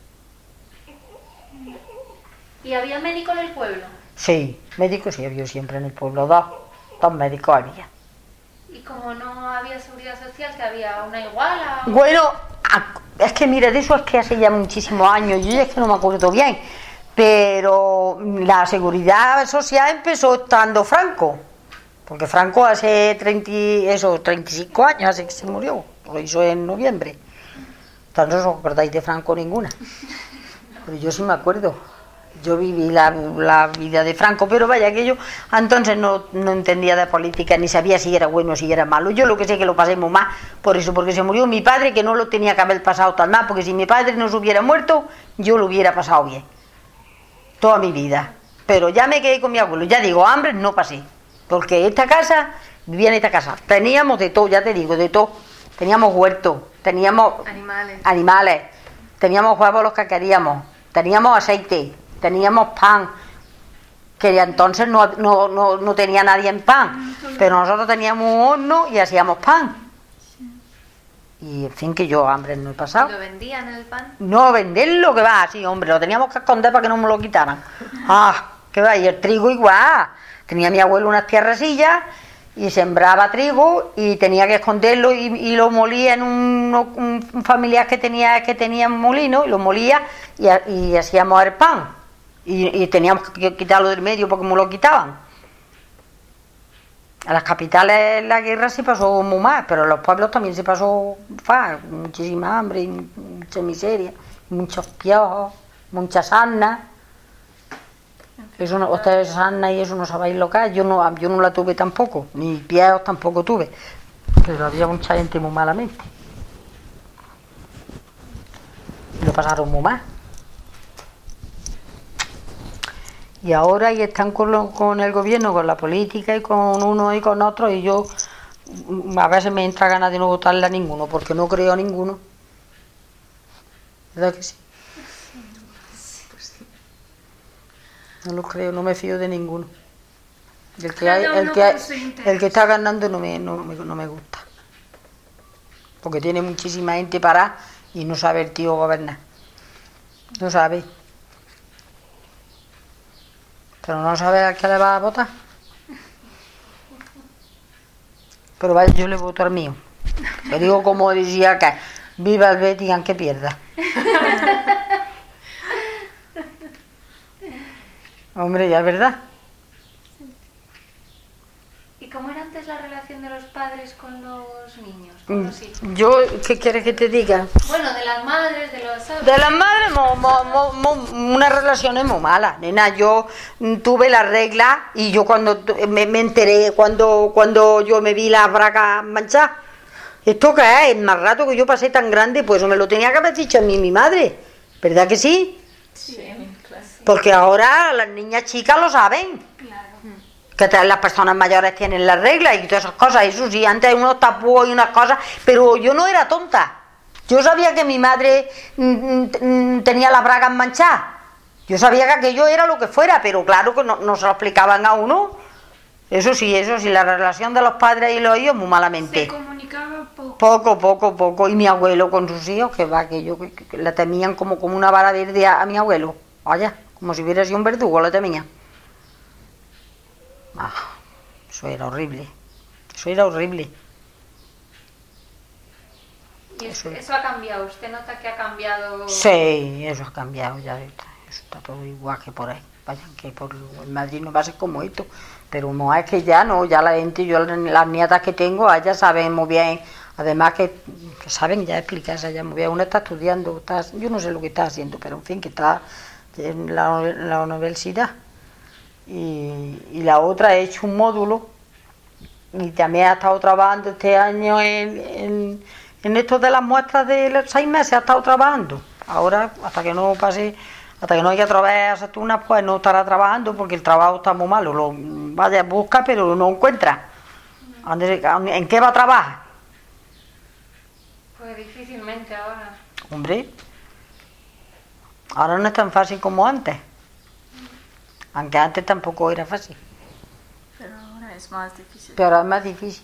¿Y había médico en el pueblo? Sí, médicos sí había siempre en el pueblo, 2. 2 médicos había. Y como no había seguridad social, que había una iguala. Bueno, es que mira, de eso es que hace ya muchísimos años, yo ya es que no me acuerdo bien, pero la seguridad social empezó estando Franco, porque Franco hace 35 años, hace que se murió, lo hizo en noviembre. Entonces no os acordáis de Franco ninguna, pero yo sí me acuerdo. Yo viví la vida de Franco, pero vaya que yo entonces no entendía de política, ni sabía si era bueno o si era malo. Yo lo que sé es que lo pasé muy mal, por eso, porque se murió mi padre, que no lo tenía que haber pasado tan mal, porque si mi padre no se hubiera muerto, yo lo hubiera pasado bien, toda mi vida. Pero ya me quedé con mi abuelo, ya digo, hambre no pasé, porque vivía en esta casa, teníamos de todo, ya te digo, de todo. Teníamos huertos, teníamos animales, teníamos huevos los que queríamos, teníamos aceite, teníamos pan, que entonces no tenía nadie en pan, pero nosotros teníamos un horno y hacíamos pan. Y en fin, que yo hambre no he pasado. ¿Lo vendían el pan? No, venderlo, que va, sí, hombre, lo teníamos que esconder para que no me lo quitaran. Que va, y el trigo igual. Tenía mi abuelo unas tierrecillas y sembraba trigo y tenía que esconderlo y lo molía en un familiar que tenía un molino, y lo molía y hacíamos el pan. Y teníamos que quitarlo del medio porque me lo quitaban. A las capitales la guerra se pasó muy mal, pero en los pueblos también se pasó muchísima hambre, y mucha miseria, muchos piojos, mucha sarna. Eso no, ustedes sarna y eso no sabéis lo que es. Yo no la tuve tampoco, ni piojos tampoco tuve, pero había mucha gente muy malamente. Y lo pasaron muy mal. Y ahora y están con el gobierno, con la política y con uno y con otro, y yo a veces me entra ganas de no votarle a ninguno, porque no creo a ninguno. ¿Verdad que sí? No lo creo, no me fío de ninguno. El que está ganando no me gusta. Porque tiene muchísima gente parada y no sabe el tío gobernar. No sabe. Pero no sabe a qué le va a votar. Pero vaya, yo le voto al mío. Le digo como decía acá, viva el Betis aunque pierda. Hombre, ya es verdad. ¿Y cómo era antes la relación de los padres con los niños, con los hijos? Yo, ¿qué quieres que te diga? Bueno, de las madres, de los... De las madres, unas relaciones muy malas, nena. Yo tuve la regla y yo cuando me enteré, cuando yo me vi las bragas manchadas, ¿esto qué es? El más rato que yo pasé tan grande, pues me lo tenía que haber dicho a mí mi madre, ¿verdad que sí? Sí, claro. Porque ahora las niñas chicas lo saben. Que las personas mayores tienen las reglas y todas esas cosas. Eso sí, antes hay unos tapujos y unas cosas, pero yo no era tonta. Yo sabía que mi madre tenía las bragas manchadas. Yo sabía que aquello era lo que fuera, pero claro que no se lo explicaban a uno. Eso sí, la relación de los padres y los hijos muy malamente. Se comunicaba poco. Poco. Y mi abuelo con sus hijos, que la temían como una vara verde a mi abuelo. Vaya, como si hubiera sido un verdugo, la temían. Eso era horrible. ¿Y eso ha cambiado? ¿Usted nota que ha cambiado? Sí, eso ha cambiado, ya está. Eso está todo igual que por ahí. Vayan, que por Madrid no va a ser como esto. Pero no es que ya la gente, yo las nietas que tengo, ellas saben muy bien. Además que saben ya explicarse ya muy bien. Una está estudiando, yo no sé lo que está haciendo, pero en fin, que está en la universidad. Y la otra ha hecho un módulo y también ha estado trabajando este año en esto de las muestras de los 6 meses, ha estado trabajando. Ahora, hasta que no haya otra vez aceitunas, pues no estará trabajando porque el trabajo está muy malo. Vaya, busca, pero no encuentra. ¿En qué va a trabajar? Pues difícilmente ahora. Hombre, ahora no es tan fácil como antes. Aunque antes tampoco era fácil. Pero ahora es más difícil. Pero ahora es más difícil.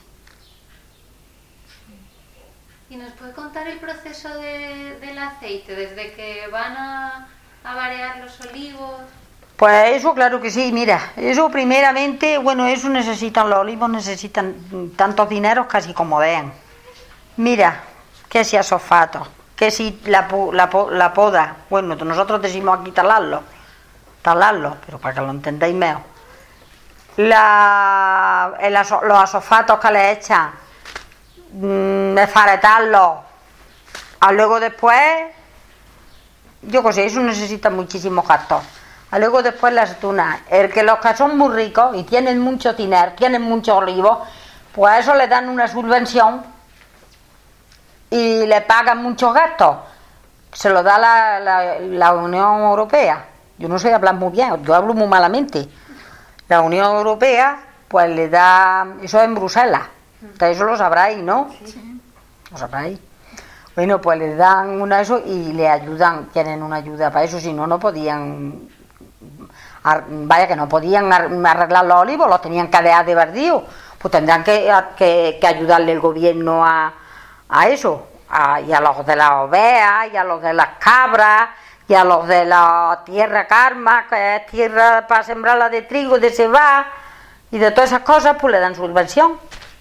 ¿Y nos puede contar el proceso del aceite? Desde que van a variar los olivos. Pues eso, claro que sí, mira, eso primeramente, bueno, eso necesitan, los olivos necesitan tantos dineros casi como vean. Mira, que si asofatos, que si la poda, bueno, nosotros decimos aquí talarlo, pero para que lo entendáis mejor. Los asofatos que le echan, esfaretarlos, a luego después, yo qué sé, eso necesita muchísimos gastos. A luego después las aceitunas, los que son muy ricos y tienen mucho dinero, tienen muchos olivos, pues a eso le dan una subvención y le pagan muchos gastos. Se lo da la Unión Europea. Yo no sé hablar muy bien, yo hablo muy malamente. La Unión Europea, pues le da, eso es en Bruselas, ustedes eso lo sabráis, ¿no? Sí. ¿Lo sabráis? Bueno, pues les dan una eso y le ayudan, tienen una ayuda para eso, si no, no podían, vaya que no podían arreglar los olivos, los tenían que dejar de verdío, pues tendrán que ayudarle el gobierno a eso, y a los de las ovejas, y a los de las cabras, y a los de la tierra karma, que es tierra para sembrarla de trigo, de cebada, y de todas esas cosas, pues le dan subvención.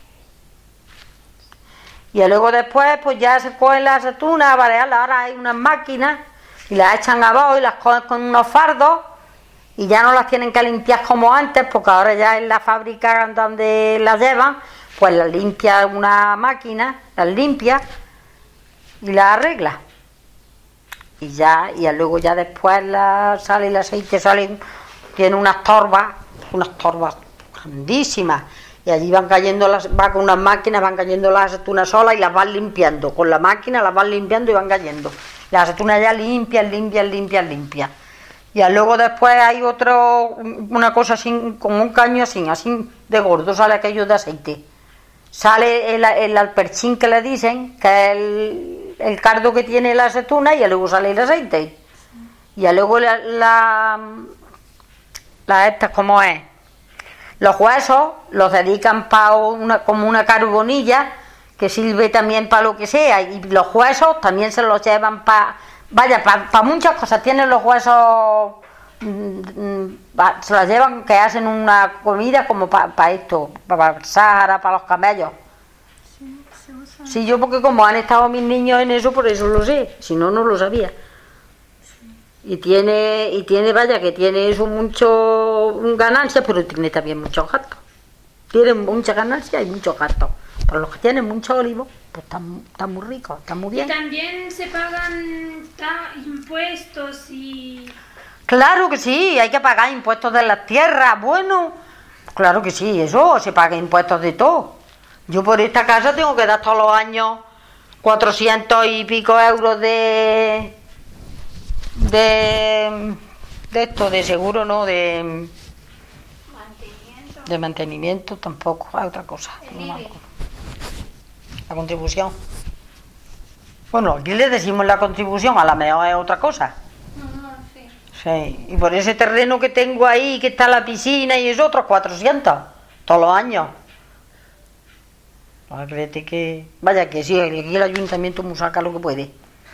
Y luego después, pues ya se cogen las aceitunas, a variarlas. Ahora hay unas máquinas, y las echan abajo y las cogen con unos fardos, y ya no las tienen que limpiar como antes, porque ahora ya en la fábrica donde las llevan, pues las limpia una máquina, las limpia y las arregla. Y luego ya después sale el aceite, tiene unas torbas grandísimas, y allí van con unas máquinas, van cayendo las aceitunas solas y las van limpiando, con la máquina las van limpiando y van cayendo. Las aceitunas ya limpias. Y luego después hay una cosa así, como un caño así de gordo, sale aquello de aceite. Sale el alperchín que le dicen, que es el cardo que tiene la aceituna, y luego sale el aceite. Y luego estas, ¿cómo es? Los huesos los dedican como una carbonilla, que sirve también para lo que sea, y los huesos también se los llevan para muchas cosas. Tienen los huesos, se los llevan, que hacen una comida como para esto, para el Sáhara, para los camellos. Sí, se usa. Sí, yo porque como han estado mis niños en eso, por eso lo sé, si no, no lo sabía. Y tiene, vaya, que tiene eso mucho ganancias, pero tiene también muchos gastos. Tiene muchas ganancias y muchos gastos. Pero los que tienen muchos olivos, pues están muy ricos, están muy bien. Y también se pagan impuestos y... Claro que sí, hay que pagar impuestos de las tierras, bueno, claro que sí, eso, se paga impuestos de todo. Yo por esta casa tengo que dar todos los años 400 y pico euros de esto, de seguro, no, de mantenimiento tampoco, hay otra cosa. No, la contribución. Bueno, aquí le decimos la contribución, a la mejor es otra cosa. Sí, y por ese terreno que tengo ahí, que está la piscina y es otros 400, todos los años. No créete que... Vaya que sí, aquí el ayuntamiento me saca lo que puede.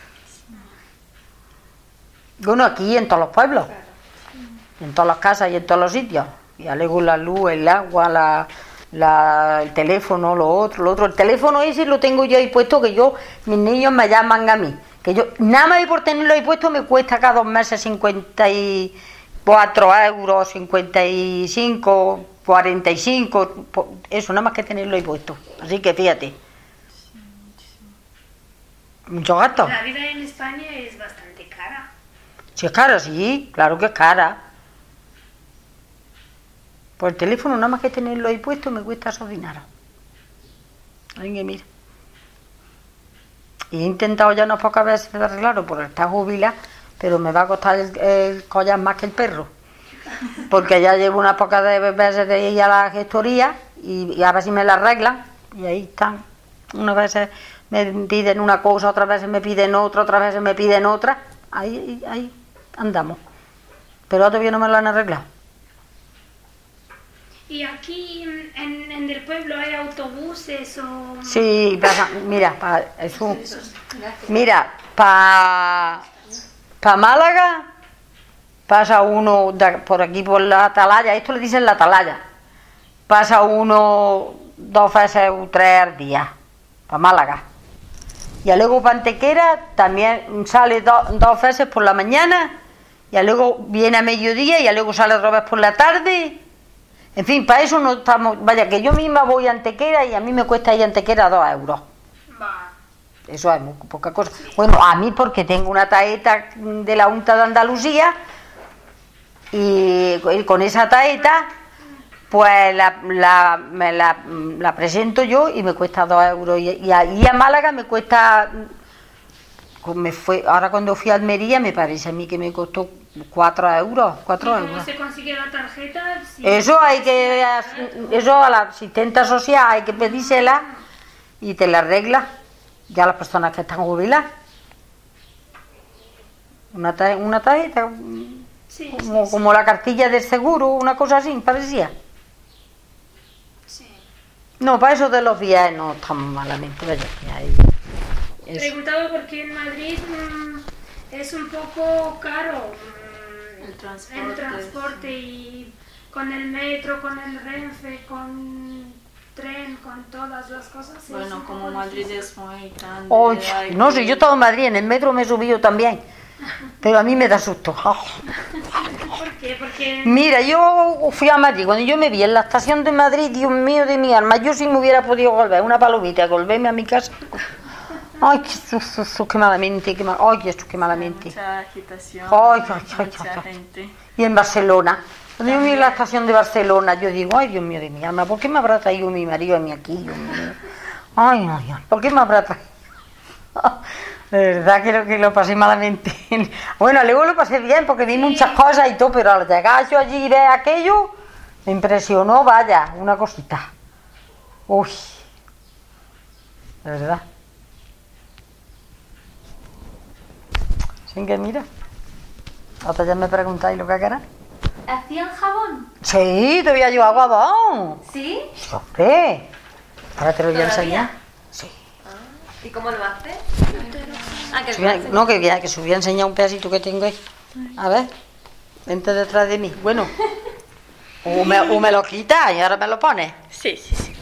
Bueno, aquí en todos los pueblos, en todas las casas y en todos los sitios. Y luego la luz, el agua, el teléfono, lo otro. El teléfono ese lo tengo yo ahí puesto, que mis niños me llaman a mí. Que yo, nada más por tenerlo ahí puesto, me cuesta cada 2 meses 54 euros, 55, 45, eso, nada más que tenerlo ahí puesto. Así que fíjate. Mucho gasto. La vida en España es bastante cara. Si es cara, sí, claro que es cara. Por el teléfono, nada más que tenerlo ahí puesto, me cuesta esos dineros. Alguien que mira. Y he intentado ya unas pocas veces de arreglarlo por estar jubilada, pero me va a costar el collar más que el perro. Porque ya llevo unas pocas veces de ir a la gestoría y a ver si me la arreglan. Y ahí están. Unas veces me piden una cosa, otras veces me piden otra, otras veces me piden otra. Ahí andamos. Pero todavía no me lo han arreglado. ¿Y aquí en el pueblo hay autobuses o...? Sí, mira, para Málaga, pasa uno por aquí por la atalaya, esto le dicen la atalaya, pasa uno 2 veces o 3 al día, para Málaga. Y luego para Antequera también sale 2 veces por la mañana, y luego viene a mediodía, y luego sale otra vez por la tarde. En fin, para eso no estamos... Vaya, que yo misma voy a Antequera y a mí me cuesta ir a Antequera 2 euros. Eso es muy poca cosa. Bueno, a mí porque tengo una taeta de la Junta de Andalucía y con esa taeta pues me la presento yo y me cuesta 2 euros. Y a Málaga me cuesta... ahora cuando fui a Almería me parece a mí que me costó 4 euros. 4 euros. ¿Cómo se consigue la tarjeta? Sí. Eso a la asistente social hay que pedírsela y te la arregla. Ya las personas que están jubiladas. Una tarjeta Sí, como la cartilla del seguro, una cosa así, parecía. sí. No, para eso de los viajes no estamos malamente. Vaya, Preguntaba porque en Madrid es un poco caro El el transporte y con el metro, con el Renfe, con tren, con todas las cosas. es Bueno, un como poco Madrid difícil. es muy grande. Oye, no sé, yo he estado en Madrid, en el metro me he subido también, pero a mí me da susto. ¿Por qué? Porque Mira, yo fui a Madrid, cuando yo me vi en la estación de Madrid, Dios mío de mi alma, yo si me hubiera podido volver, una palomita, volverme a mi casa. Ay, qué malamente, ay, esto qué malamente. Mucha agitación, Ay, mucha gente. Y en Barcelona, cuando yo me vi en la estación de Barcelona, yo digo, ay, Dios mío de mi alma, ¿por qué me habrá traído mi marido a mí aquí? Dios mío? Ay, ¿por qué me habrá traído? De verdad que lo pasé malamente. Bueno, luego lo pasé bien porque vi muchas cosas y todo, pero al llegar yo allí y ver aquello, me impresionó, vaya, una cosita. Uy, de verdad. Sin que mira, hasta ya me preguntáis lo que queráis. ¿Hacían jabón? Sí, todavía yo hago jabón. ¿Sí? Hombre, ahora te lo voy a ¿Todavía? enseñar. Sí. ¿Y cómo lo haces? Ah, que No, que os voy a enseñar un pedacito que tengo ahí. A ver, vente detrás de mí. Bueno, o me lo quitas y ahora me lo pones. Sí, sí, sí.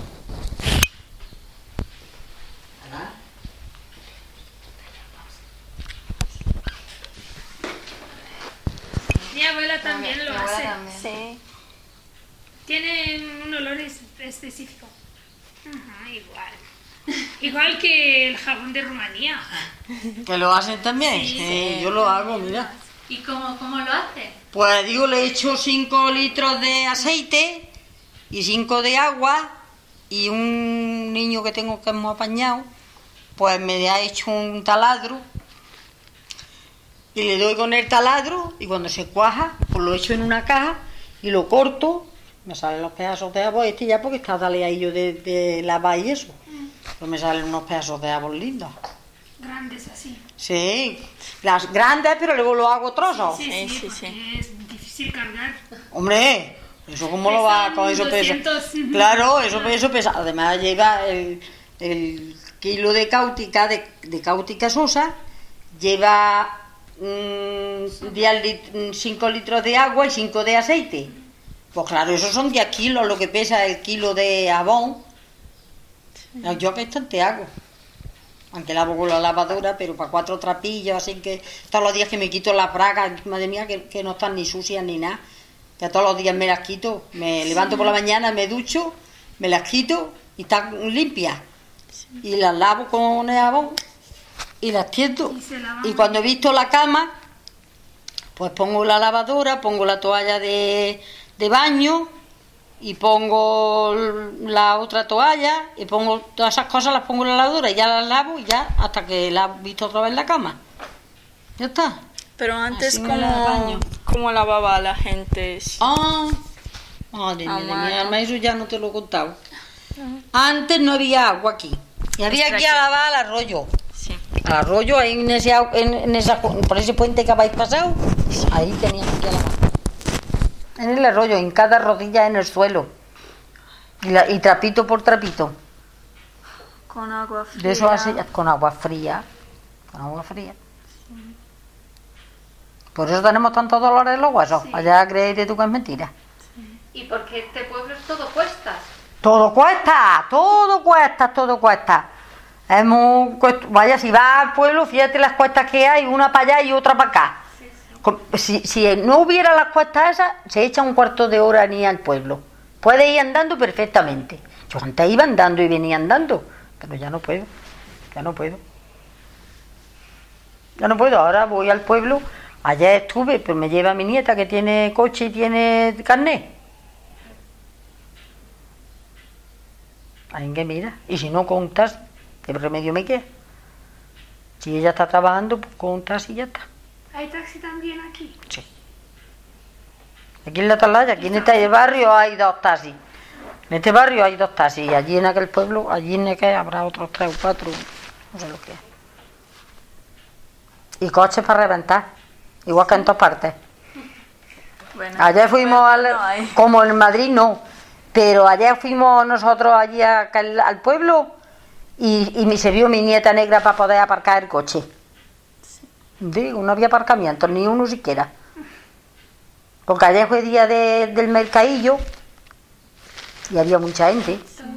mi abuela también lo hace. Sí. Tiene un olor específico. Ajá, igual. Igual que el jabón de Rumanía. ¿Que lo hacen también? Sí. Yo lo hago, mira. ¿Y cómo lo haces? Pues digo, le echo 5 litros de aceite y 5 de agua y un niño que tengo que hemos apañado, pues me ha hecho un taladro y le doy con el taladro y cuando se cuaja, pues lo echo en una caja y lo corto, me salen los pedazos de agua, ya porque está taleadillo de lavar y eso, pues me salen unos pedazos de agua lindos. Grandes así. Sí, las grandes, pero luego lo hago trozos. Sí, Sí, porque sí. es difícil cargar. Hombre, ¿eso cómo lo va con eso pesa? 200. Claro, eso pesa. Además lleva el kilo de cáutica sosa, lleva 5 litros de agua y 5 de aceite. Pues claro, esos son 10 kilos lo que pesa el kilo de jabón. Yo bastante hago. Aunque lavo con la lavadora, pero para 4 trapillos, así que todos los días que me quito las bragas, madre mía, que no están ni sucias ni nada, que todos los días me las quito, me levanto por la mañana, me ducho, me las quito y están limpias, y las lavo con el jabón y las tiendo, Y se lavan. y cuando he visto la cama, pues pongo la lavadora, pongo la toalla de baño, y pongo la otra toalla y pongo todas esas cosas, las pongo en la lavadora y ya las lavo y ya hasta que la he visto otra vez en la cama. Ya está. Pero antes, Así me la baño. ¿cómo lavaba la gente? Madre mía, de mi mano. alma, eso ya no te lo he contado. Antes no había agua aquí. Y había aquí a lavar al arroyo. Sí. Al arroyo, ahí por ese puente que habéis pasado, ahí tenías que lavar. En el arroyo, en cada rodilla en el suelo. Y trapito por trapito. Con agua fría. De eso hace con agua fría. Con agua fría. Por eso tenemos tantos dolores en los huesos. Sí. Allá creeré tú que es mentira. Y porque este pueblo es todo cuestas. Todo cuesta, todo cuesta, todo cuesta. Es muy vaya, si vas al pueblo, fíjate las cuestas que hay, una para allá y otra para acá. Si no hubiera las cuestas esas, se echa un cuarto de hora ni al pueblo. Puede ir andando perfectamente. Yo antes iba andando y venía andando, pero ya no puedo, ya no puedo. Ya no puedo, ahora voy al pueblo. Ayer estuve, pero me lleva mi nieta que tiene coche y tiene carnet. Hay que mira, y si no con un taxi, ¿qué remedio me queda? Si ella está trabajando, pues con un taxi ya está. ¿Hay taxi también aquí? Sí. Aquí en la Atalaya, aquí en este barrio hay 2 taxis. En este barrio hay 2 taxis, y allí en aquel pueblo, allí en aquel habrá otros 3 o 4, no sé lo que es. Y coches para reventar, igual que en todas partes. Bueno, Ayer fuimos no hay. como en Madrid no, pero ayer fuimos nosotros allí al pueblo y me se vio mi nieta negra para poder aparcar el coche. Digo, no había aparcamiento, ni uno siquiera. Porque ayer fue día del mercadillo y había mucha gente.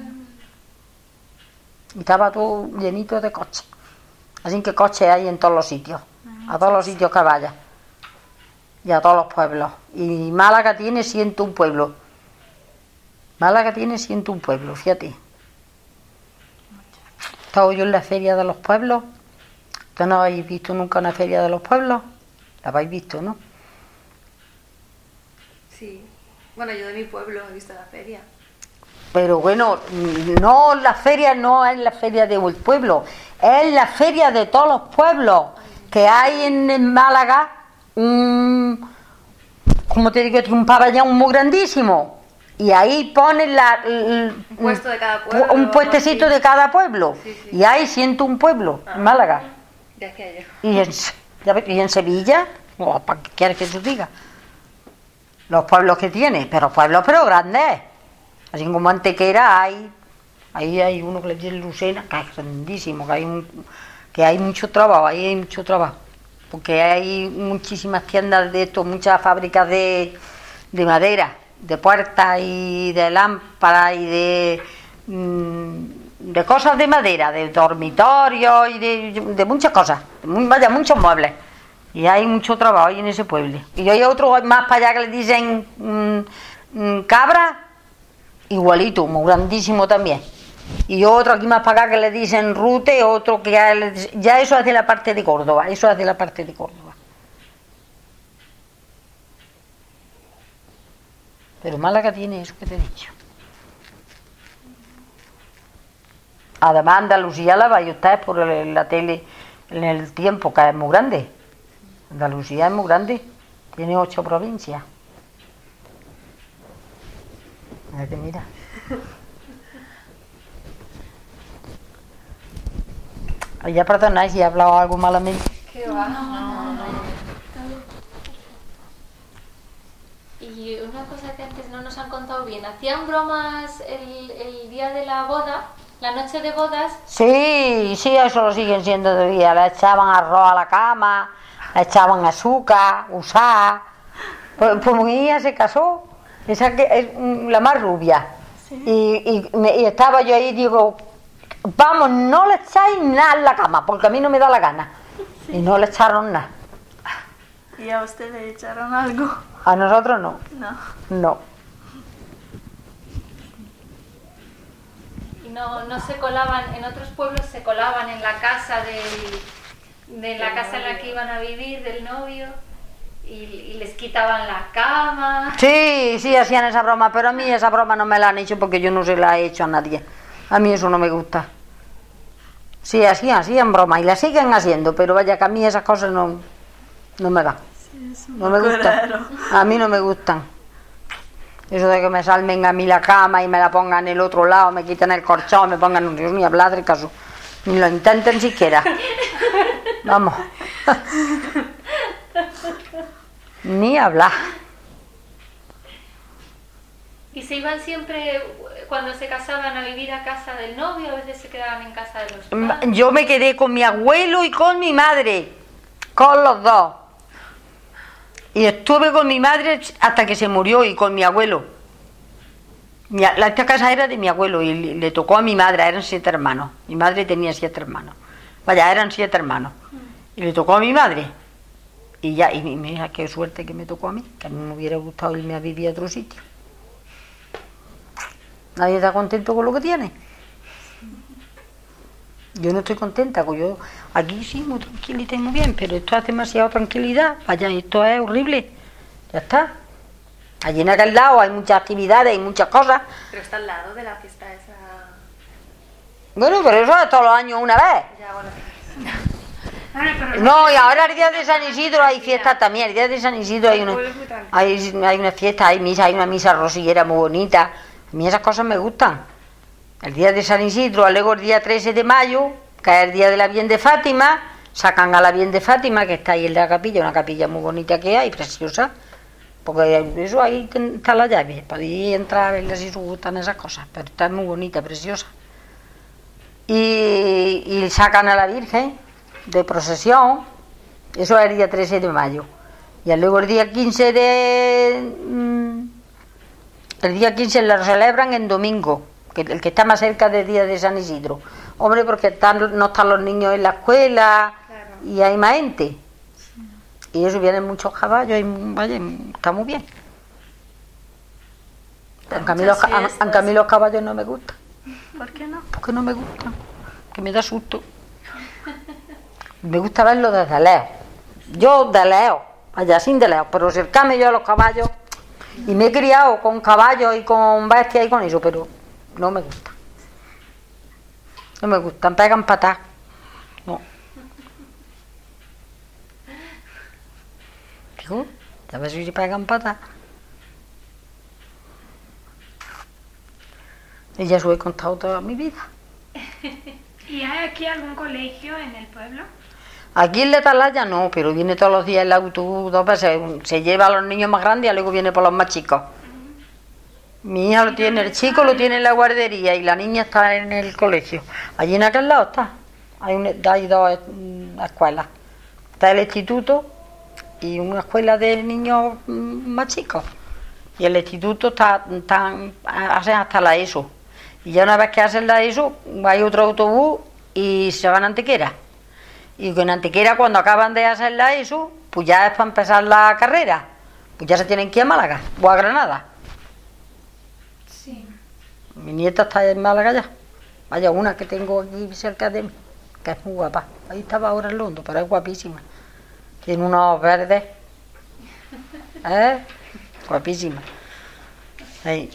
Y estaba todo llenito de coches. Así que coches hay en todos los sitios, a todos los sitios que vaya. Y a todos los pueblos. Y Málaga tiene 101 pueblos. Málaga tiene 101 pueblos, fíjate. He estado yo en la feria de los pueblos. ¿Ustedes no habéis visto nunca una feria de los pueblos? La habéis visto, ¿no? Sí. Bueno, yo de mi pueblo he visto la feria. Pero bueno, no la feria no es la feria de un pueblo, es la feria de todos los pueblos que hay en Málaga. Como te digo, un pabellón muy grandísimo. Y ahí ponen Un puesto de cada pueblo. un puestecito sí. de cada pueblo. Sí, sí. Y hay 101 pueblos en Málaga. Ya es que yo. Y en Sevilla, ¿para qué quieres que te diga? Los pueblos que tiene, pero grandes. Así como Antequera ahí hay uno que le dice Lucena, que es grandísimo, que hay mucho trabajo, ahí hay mucho trabajo. Porque hay muchísimas tiendas de esto, muchas fábricas de madera, de puertas y de lámparas y de cosas de madera, de dormitorios y de muchas cosas, vaya, muchos muebles. Y hay mucho trabajo ahí en ese pueblo. Y hay otro más para allá que le dicen Cabra, igualito, muy grandísimo también. Y otro aquí más para acá que le dicen Rute, otro que ya eso es de la parte de Córdoba, eso es de la parte de Córdoba. Pero Málaga tiene eso que te he dicho. Además Andalucía la vais ustedes por la tele en el tiempo, que es muy grande. Andalucía es muy grande, tiene 8 provincias. A ver, mira. Ya perdonáis si he hablado algo malamente. ¿Qué va? No. Y una cosa que antes no nos han contado bien, ¿hacían bromas el día de la boda, la noche de bodas? Sí, eso lo siguen siendo todavía. Le echaban arroz a la cama, le echaban azúcar, usar. Pues mi hija se casó, esa que es la más rubia. Sí. Y estaba yo ahí y digo, vamos, no le echáis nada en la cama, porque a mí no me da la gana. Sí. Y no le echaron nada. ¿Y a usted le echaron algo? A nosotros no. No. Y no se colaban, en otros pueblos se colaban en la casa de la casa en la que iban a vivir del novio y les quitaban la cama. Sí, hacían esa broma, pero a mí esa broma no me la han hecho porque yo no se la he hecho a nadie. A mí eso no me gusta. Sí, hacían broma y la siguen haciendo, pero vaya que a mí esas cosas no me van. Sí, No me gustan. A mí no me gustan. Eso de que me salmen a mí la cama y me la pongan en el otro lado, me quiten el colchón, me pongan un Dios, ni hablar de caso. Ni lo intenten siquiera. Vamos. Ni hablar. ¿Y se iban siempre, cuando se casaban, a vivir a casa del novio? A veces se quedaban en casa de los padres. Yo me quedé con mi abuelo y con mi madre, con los dos. Y estuve con mi madre hasta que se murió y con mi abuelo. Esta casa era de mi abuelo y le tocó a mi madre, eran 7 hermanos. Mi madre tenía 7 hermanos. Vaya, eran 7 hermanos. Y le tocó a mi madre. Y ya, y mira qué suerte que me tocó a mí, que a mí me hubiera gustado irme a vivir a otro sitio. Nadie está contento con lo que tiene. Yo no estoy contenta, yo aquí sí, muy tranquilita y muy bien, pero esto hace demasiada tranquilidad, vaya, esto es horrible, ya está. Allí en aquel lado hay muchas actividades y muchas cosas. Pero está al lado de la fiesta esa. Bueno, pero eso es todos los años una vez. Ya, bueno. No, y ahora el día de San Isidro hay fiesta también, el día de San Isidro hay una fiesta, hay misa, hay una misa rosillera muy bonita. A mí esas cosas me gustan. El día de San Isidro, luego el día 13 de mayo, que es el día de la Virgen de Fátima, sacan a la Virgen de Fátima, que está ahí en la capilla, una capilla muy bonita que hay, preciosa, porque eso ahí está la llave, podéis entrar a verla si os gustan esas cosas, pero está muy bonita, preciosa. Y sacan a la Virgen de procesión, eso es el día 13 de mayo. Y luego el día 15 el día 15 lo celebran en domingo, que el que está más cerca del día de San Isidro. Hombre, porque no están los niños en la escuela, claro, y hay más gente. Sí. Y eso, vienen muchos caballos y vaya, está muy bien. Aunque a mí los caballos no me gustan. ¿Por qué no? Porque no me gustan, que me da susto. Me gusta verlos desde lejos. Yo de lejos, allá sin de lejos, pero acercarme yo a los caballos. Y me he criado con caballos y con bestias y con eso, pero no me gusta. No me gustan, pegan patas. No. Digo, ya ves si pegan patas. Y ya os lo he contado toda mi vida. ¿Y hay aquí algún colegio en el pueblo? Aquí en la Atalaya no, pero viene todos los días el autobús 2 veces. Se lleva a los niños más grandes y luego viene por los más chicos. Mi hija lo tiene, el chico lo tiene en la guardería y la niña está en el colegio. Allí en aquel lado está. Hay 2 escuelas. Está el instituto y una escuela de niños más chicos. Y el instituto hacen hasta la ESO. Y ya una vez que hacen la ESO, hay otro autobús y se van a Antequera. Y en Antequera, cuando acaban de hacer la ESO, pues ya es para empezar la carrera. Pues ya se tienen que ir a Málaga o a Granada. Sí. Mi nieta está en Málaga ya. Vaya, una que tengo aquí cerca de mí, que es muy guapa. Ahí estaba ahora en Londo, pero es guapísima. Tiene unos verdes. Guapísima. Ahí.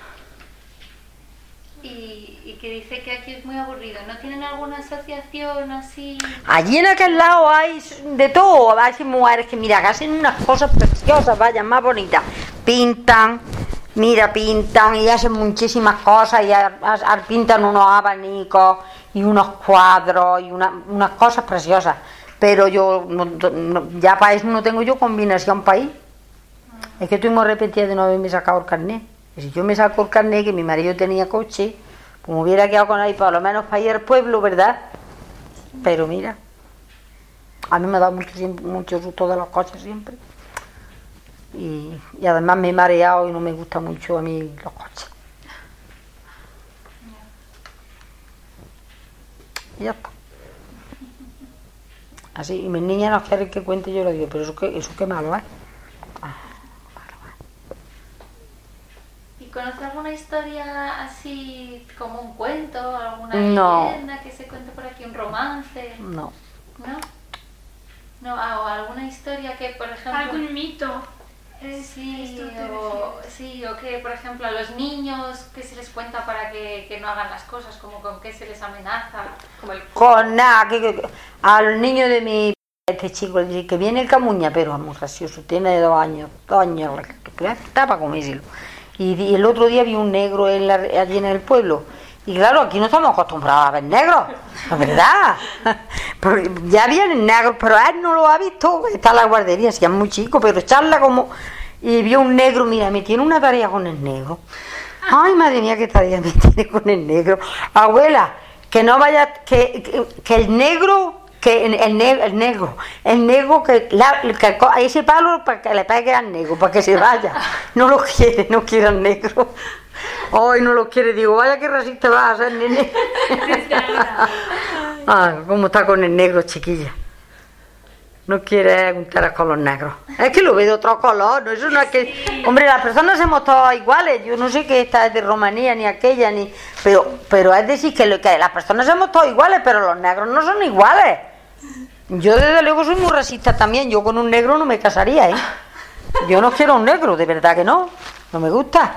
Y que dice que aquí es muy aburrido. ¿No tienen alguna asociación así? Allí en aquel lado hay de todo. Hay mujeres que, mira, que hacen unas cosas preciosas, vaya, más bonitas. Pintan y hacen muchísimas cosas y pintan unos abanicos y unos cuadros y unas cosas preciosas. Pero yo, ya para eso no tengo yo combinación para ir. Es que estoy muy arrepentida de no haberme sacado el carnet. Y si yo me saco el carnet, que mi marido tenía coche, pues me hubiera quedado con ahí, por lo menos para ir al pueblo, ¿verdad? Pero mira, a mí me da mucho susto de los coches siempre. Y además me he mareado y no me gusta mucho a mí los coches. Y ya está. Así, y mis niñas no quieren que cuente, yo lo digo, pero eso que malo, ¿eh? ¿Conoce alguna historia así como un cuento, alguna No. leyenda que se cuente por aquí, un romance? No. ¿No? No, o alguna historia que, por ejemplo... ¿Algún mito? Sí, o que, por ejemplo, a los niños, ¿qué se les cuenta para que no hagan las cosas? Como con qué se les amenaza. Como con nada, a los niños de este chico le dice que viene el Camuña, pero es muy gracioso, tiene 2 años, está para comérselo. Y el otro día vi un negro allí en el pueblo. Y claro, aquí no estamos acostumbrados a ver negros, la verdad. Pero ya vienen negros, pero él no lo ha visto. Está en la guardería, si es muy chico, pero charla como... Y vio un negro, mira, me tiene una tarea con el negro. Ay, madre mía, qué tarea me tiene con el negro. Abuela, que no vaya... Que el negro que el negro que a ese palo para que le pegue al negro, para que se vaya. No lo quiere, no quiere al negro. Hoy no lo quiere, digo, vaya que racista vas a ser, nene. Ah, cómo está con el negro, chiquilla. No quiere juntar con los negros. Es que lo ve de otro color, ¿no? Eso no es que... Hombre, las personas somos todas iguales. Yo no sé que esta es de Rumanía, ni aquella, ni... Pero es decir que las personas somos todas iguales, pero los negros no son iguales. Yo desde luego soy muy racista también. Yo con un negro no me casaría, ¿eh? Yo no quiero un negro, de verdad que no. No me gusta.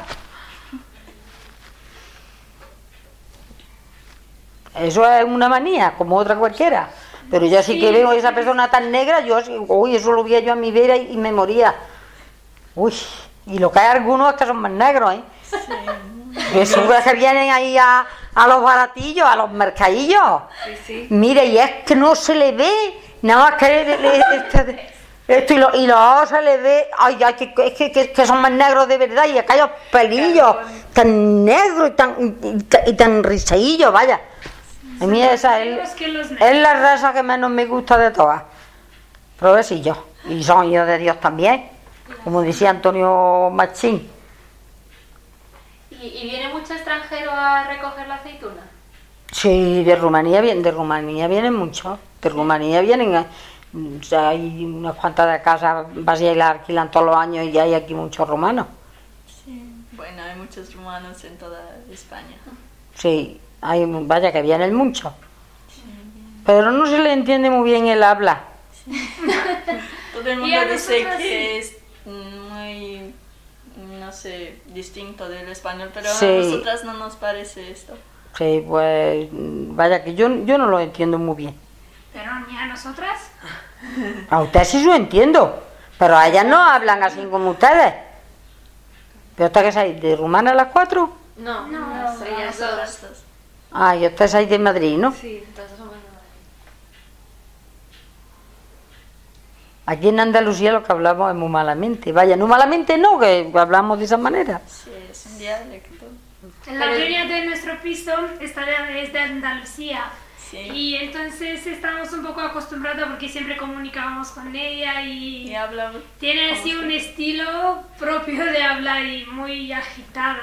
Eso es una manía, como otra cualquiera. Pero yo sí que veo a esa persona tan negra, yo, uy, eso lo veía yo a mi vera y me moría. Uy, y lo que hay algunos es que son más negros, ¿eh? Sí. Eso es que vienen ahí a los baratillos, a los mercadillos. Sí, sí. Mire, y es que no se le ve, nada más que esto y los ojos se le ve, ay, que son más negros de verdad, y aquellos pelillos tan negros y tan riseillos, vaya. A mí esa es la raza que menos me gusta de todas. Provesillos. Y son hijos de Dios también, como decía Antonio Machín. ¿Y viene mucho extranjero a recoger la aceituna? Sí, de Rumanía vienen muchos. De Rumanía vienen, o sea, hay unas cuantas de casas vacías y las alquilan todos los años y hay aquí muchos rumanos. Sí. Bueno, hay muchos rumanos en toda España. Sí. Vaya que vienen mucho, pero no se le entiende muy bien el habla. Sí. Todo el mundo dice que es muy, no sé, distinto del español, pero sí. A nosotras no nos parece esto. Sí, pues vaya que yo no lo entiendo muy bien. Pero ni a nosotras. A ustedes sí lo entiendo, pero a ellas no hablan así como ustedes. ¿Pero ustedes que sois de rumana las 4? No, soy ellas dos. Ah, y ustedes sois de Madrid, ¿no? Sí, entonces somos de Madrid. Aquí en Andalucía lo que hablamos es muy malamente. Vaya, no malamente no, que hablamos de esa manera. Sí, es un dialecto. La dueña de nuestro piso es de Andalucía. Sí. Y entonces estamos un poco acostumbrados porque siempre comunicábamos con ella y hablamos. Tiene así un estilo propio de hablar y muy agitada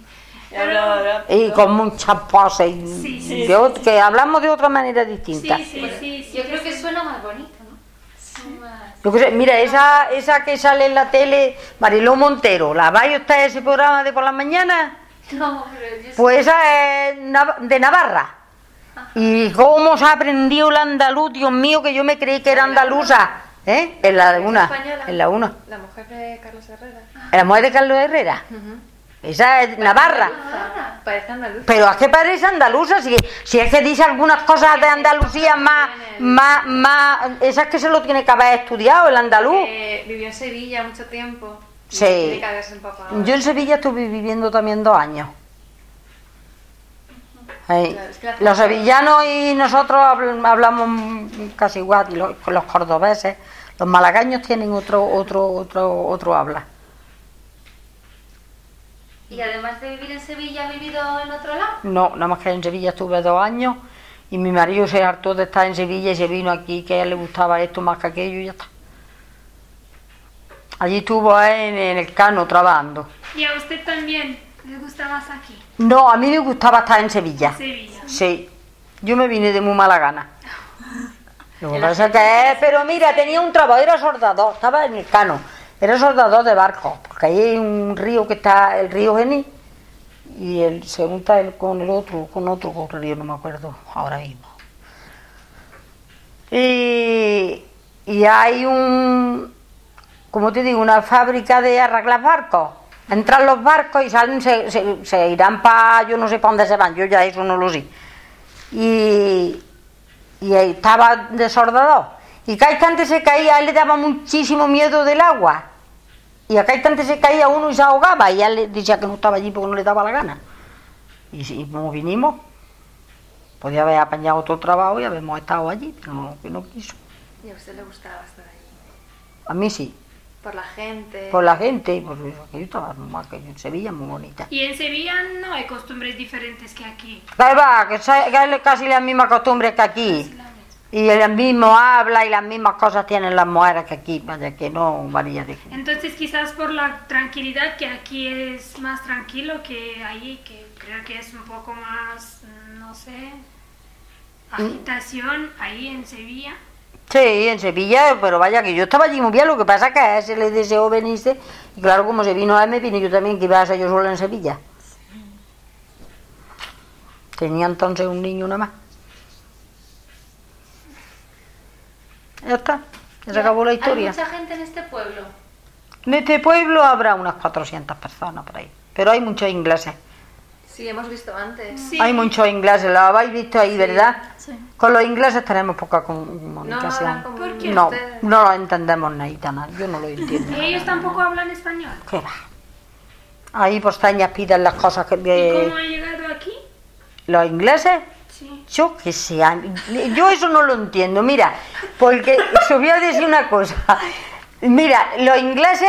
Y con muchas poses. Sí. Que hablamos de otra manera distinta. Sí. Yo creo que suena más bonito, ¿no? Sí. Yo qué sé, mira, esa que sale en la tele, Mariló Montero, ¿la vais usted ese programa de por la mañana? No, pero yo Pues esa es de Navarra. Y cómo se ha aprendido el andaluz, Dios mío, que yo me creí que era andaluza. ¿Eh? En la una. En la una. La mujer de Carlos Herrera. La mujer de Carlos Herrera. Esa es Navarra. Parece andaluza. Pero ¿a qué parece andaluza? Si es que dice algunas cosas de Andalucía más esas que se lo tiene que haber estudiado el andaluz. Vivió en Sevilla mucho tiempo. Sí. Yo en Sevilla estuve viviendo también 2 años. Los sevillanos y nosotros hablamos casi igual, y los cordobeses. Los malagueños tienen otro habla. ¿Y además de vivir en Sevilla, ha vivido en otro lado? No, nada más que en Sevilla estuve 2 años y mi marido se hartó de estar en Sevilla y se vino aquí, que a él le gustaba esto más que aquello y ya está. Allí estuvo en el Cano trabajando. ¿Y a usted también le gusta más aquí? No, a mí me gustaba estar en Sevilla. Sevilla. Sí, yo me vine de muy mala gana. Lo que pasa que pero mira, tenía un trabajo, era soldador, estaba en el Cano. Era soldador de barcos, porque ahí hay un río que está, el río Gení, y se junta con otro río, no me acuerdo ahora mismo. Y hay como te digo, una fábrica de arreglar barcos. Entran los barcos y salen, se irán para, yo no sé para dónde se van, yo ya eso no lo sé. Y ahí estaba de soldador. Y cada instante se caía, a él le daba muchísimo miedo del agua. Y a cada instante se caía uno y se ahogaba. Y él le decía que no estaba allí porque no le daba la gana. Y como vinimos, podía haber apañado otro trabajo y habíamos estado allí, pero no quiso. ¿Y a usted le gustaba estar allí? A mí sí. Por la gente. Por la gente y por eso, que yo estaba más que en Sevilla, muy bonita. Y en Sevilla no hay costumbres diferentes que aquí. Que va, que es casi la misma costumbre que aquí. Y el mismo habla y las mismas cosas tienen las mujeres que aquí, vaya que no varía de gente. Entonces quizás por la tranquilidad, que aquí es más tranquilo que allí, que creo que es un poco más, no sé, agitación ahí en Sevilla. Sí, en Sevilla, pero vaya que yo estaba allí muy bien, lo que pasa es que a él se le deseó venirse, y claro, como se vino a él, me vine yo también, que iba a ser yo sola en Sevilla. Tenía entonces un niño nada más. Ya está, ya se acabó la historia. ¿Hay mucha gente en este pueblo? En este pueblo habrá unas 400 personas por ahí, pero hay muchos ingleses. Sí, hemos visto antes. Sí. Hay muchos ingleses, lo habéis visto ahí, ¿verdad? Sí. Con los ingleses tenemos poca No comunicación. hablan como ¿Por qué? No, ustedes. no lo entendemos nada, yo no lo entiendo. ¿Y ellos tampoco hablan español? ¿Qué va? Ahí por señas piden las cosas que ¿Y cómo han llegado aquí? los ingleses. Sí. Yo que sé, yo eso no lo entiendo, mira, porque os voy a decir una cosa. Mira, los ingleses,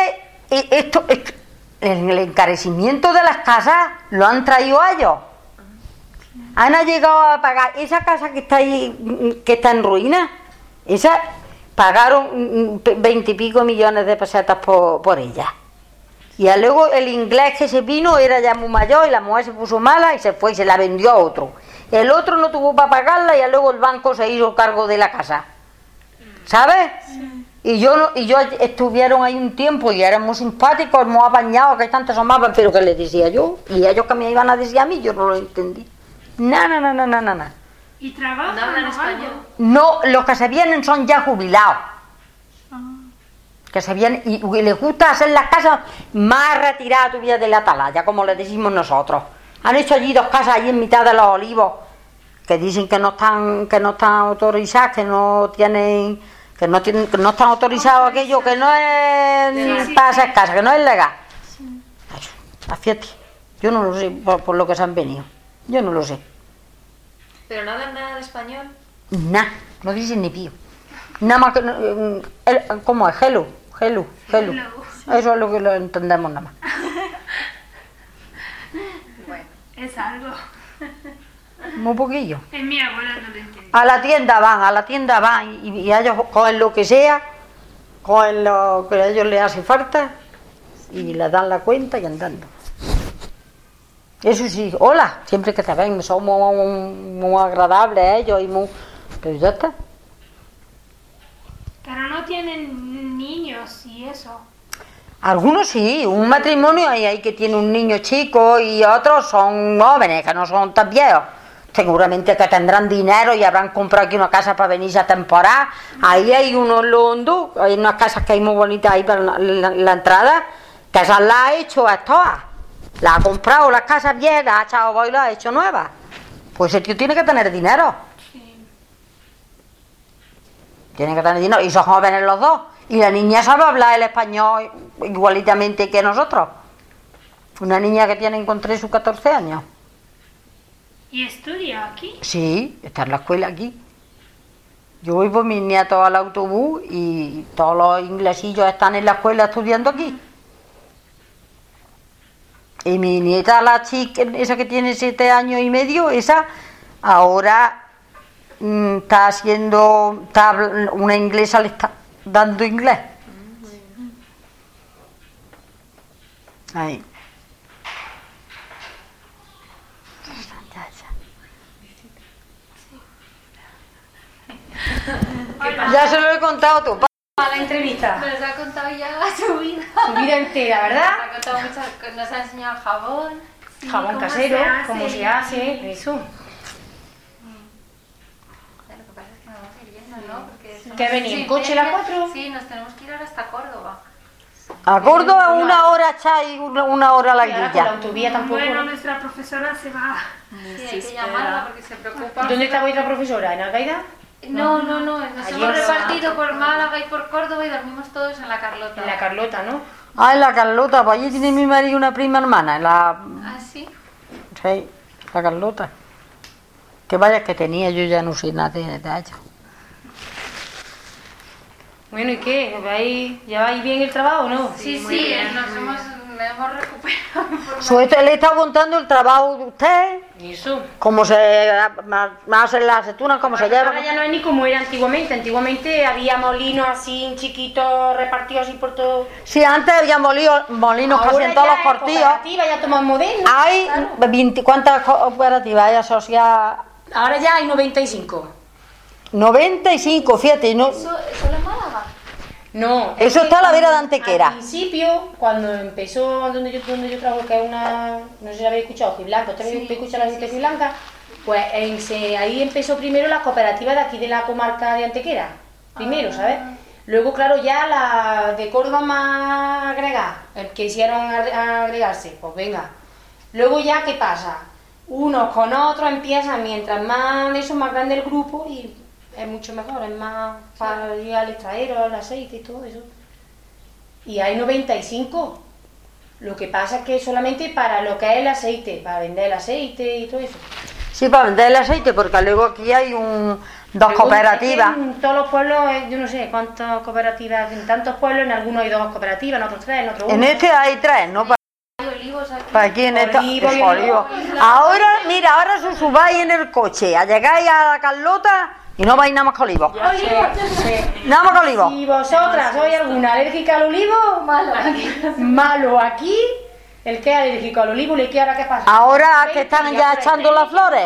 el encarecimiento de las casas lo han traído a ellos. Han llegado a pagar esa casa que está ahí, que está en ruina, esa pagaron 20 y pico millones de pesetas por ella. Y luego el inglés que se vino era ya muy mayor y la mujer se puso mala y se fue y se la vendió a otro. El otro no tuvo para pagarla y luego el banco se hizo cargo de la casa. ¿Sabes? Sí. Y yo estuvieron ahí un tiempo y eran muy simpáticos, muy apañados, que tanto asomaban, pero que les decía yo, y ellos que me iban a decir a mí, yo no lo entendí. Nada. ¿Y trabajan? ¿No hablan español? No, los que se vienen son ya jubilados. Que se vienen y les gusta hacer las casas más retiradas todavía de la atalaya, como les decimos nosotros. Han hecho allí 2 casas allí en mitad de los olivos, que dicen que no están autorizadas, que no están autorizados aquello, que no es para hacer casas, que no es legal. Fíjate, yo no lo sé por lo que se han venido, yo no lo sé. ¿Pero no hablan nada de español? Nada, no dicen ni pío. Nada más que, ¿cómo es? Hello. Eso es lo que lo entendemos nada más. Bueno. Es algo. Muy poquillo. En mi abuela no lo entiende. A la tienda van y ellos cogen lo que sea, cogen lo que a ellos les hace falta y le dan la cuenta y andando. Eso sí, hola, siempre que te ven, son muy agradables ellos y muy... Pero ya está. Pero no tienen niños y eso. Algunos sí, un matrimonio hay que tiene un niño chico y otros son jóvenes, que no son tan viejos. Seguramente que tendrán dinero y habrán comprado aquí una casa para venirse a temporada. Ahí hay unos londos, hay unas casas que hay muy bonitas ahí para la entrada, que esas las ha hecho a todas. Las ha comprado las casas viejas, las ha echado y las ha hecho nuevas. Pues el tío tiene que tener dinero. Sí. Tiene que tener dinero, y son jóvenes los dos. Y la niña sabe hablar el español igualitamente que nosotros. Una niña que tiene con 13 o 14 años. ¿Y estudia aquí? Sí, está en la escuela aquí. Yo voy por mis nietos al autobús y todos los inglesillos están en la escuela estudiando aquí. Y mi nieta, la chica, esa que tiene 7 años y medio, esa ahora una inglesa le está dando inglés. Ahí. Ya se lo he contado a tu padre. A la entrevista. Nos ha contado ya su vida. Su vida entera, ¿verdad? Nos ha contado muchas, nos ha enseñado jabón. Sí, Jabón ¿cómo casero, se hace? cómo se hace, eso. Lo que pasa es que nos vamos a ir yendo, ¿no? Porque somos ¿Qué venía, en sí, coche las 4? Sí, nos tenemos que ir ahora hasta Córdoba. A Córdoba 1 hora está y 1 hora la Y ahora con la guilla. autovía tampoco. Bueno, nuestra profesora se va. Sí, hay que llamarla porque se preocupa. ¿Dónde está vuestra profesora? ¿En Alcaida? No, nos Allí hemos en repartido por Málaga y por Córdoba y dormimos todos en la Carlota. En la Carlota, ¿no? Ah, en la Carlota, pues allí tiene mi marido una prima hermana, ¿Ah, sí? Sí, la Carlota. Que vaya que tenía, yo ya no sé nada de ella. Bueno, ¿y qué? ¿Lleváis bien el trabajo o no? Sí, muy sí, bien, nos muy hemos recuperado. Le he estado contando el trabajo de usted, Eso. cómo se hacen las aceitunas, cómo se llevan. Ahora ya no es ni como era antiguamente. Antiguamente había molinos así chiquitos repartidos así por todo. Sí, antes había molinos casi Ahora en todos ya los es cortillos. cooperativa, ya toman moderno. Hay Claro. ¿cuántas cooperativas hay asociadas? Ahora ya hay 95. 95, fíjate, no, ¿Eso es Málaga? No. Eso es está a la que vera de Antequera. Al principio, cuando empezó donde yo trabajo, que es una, no sé si la habéis escuchado, Giblanca, ¿usted habéis escuchado la gente de Giblanca? Pues ahí empezó primero la cooperativa de aquí de la comarca de Antequera, primero, ¿sabes? Luego, claro, ya la de Córdoba más agregada, que hicieron agregarse, pues venga. Luego ya, ¿qué pasa? Unos con otros empiezan, mientras más de eso, más grande el grupo y es mucho mejor, es más para ir al extraero, al aceite y todo eso. Y hay 95. Lo que pasa es que solamente para lo que es el aceite, para vender el aceite y todo eso. sí, para vender el aceite, porque luego aquí hay dos Luego, cooperativas. es que en todos los pueblos, yo no sé cuántas cooperativas, en tantos pueblos, en algunos hay 2 cooperativas, en otros 3, en otros 1. En este hay 3, ¿no? Hay olivos aquí. Para aquí en esta. Olivos y Pues, olivos. Ahora, mira, ahora si subáis en el coche, a llegáis a la Carlota y no vais nada más que olivos. Nada más que olivos. Si vosotras sois alguna alérgica al olivo, malo aquí, el que es alérgico al olivo, le queda ahora qué pasa. Ahora que están ya echando las flores.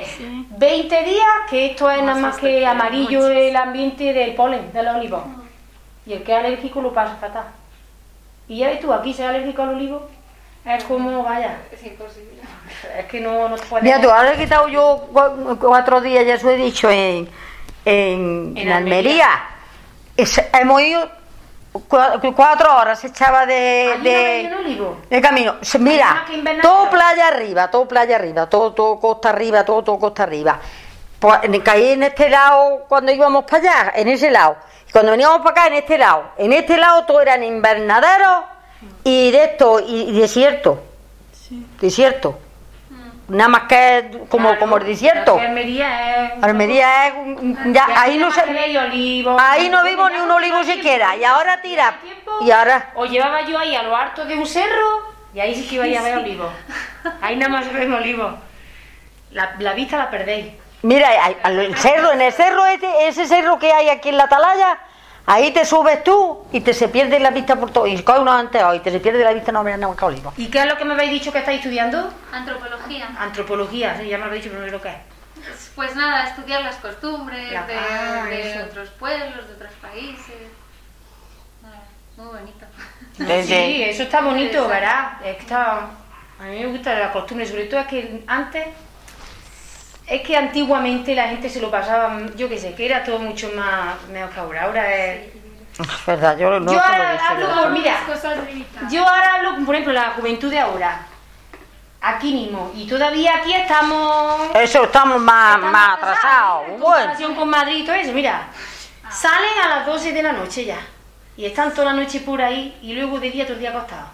20 días, que esto es nada más que amarillo el ambiente del polen, de los olivos. Y el que es alérgico lo pasa fatal. Y ya ves tú, aquí ser alérgico al olivo, es como, vaya, Es imposible. es que no te puedes... Mira, tú, ahora he quitado yo 4 días, ya os he dicho, en Almería. Hemos ido 4 horas, se echaba ¿Allí no veis un olivo? de camino. Hay Mira, más que invernadero. todo playa arriba, todo costa arriba, todo costa arriba. Pues caí en este lado cuando íbamos para allá, en ese lado. Y cuando veníamos para acá, en este lado. En este lado todo eran invernaderos y de esto, y desierto. Desierto. Nada más que como el desierto. Almería es... Almería es ya ahí no se, veis olivos. ahí no vimos ni un olivo siquiera. Y ahora tira. Y ahora. Os llevaba yo ahí a lo alto de un cerro y ahí sí que ibais a ver olivos. Ahí nada más ven olivos. La vista la perdéis. Mira, el cerro, en el cerro ese cerro que hay aquí en la Atalaya, ahí te subes tú y se pierde la vista por todo. Y coge unos anteojos y te se pierde la vista, no verás nada más que olivos. ¿Y qué es lo que me habéis dicho que estáis estudiando? Antropología. Antropología, sí, ya me lo habéis dicho, pero no sé lo que es. Pues nada, estudiar las costumbres de eso. otros pueblos, de otros países. Nada, muy bonito. Sí, eso está bonito, ¿verdad? A mí me gusta la costumbre, sobre todo es que antes, es que antiguamente la gente se lo pasaba, yo qué sé, que era todo mucho más que ahora es... Es verdad, yo no Yo te lo ahora dije, hablo ¿verdad? por, mira, Cosas limitadas. yo ahora hablo, por ejemplo, la juventud de ahora, aquí mismo, y todavía aquí estamos Eso, estamos más atrasados. en Bueno, comparación con Madrid y todo eso, mira, salen a las 12 de la noche ya, y están toda la noche por ahí, y luego de día todo el día acostados.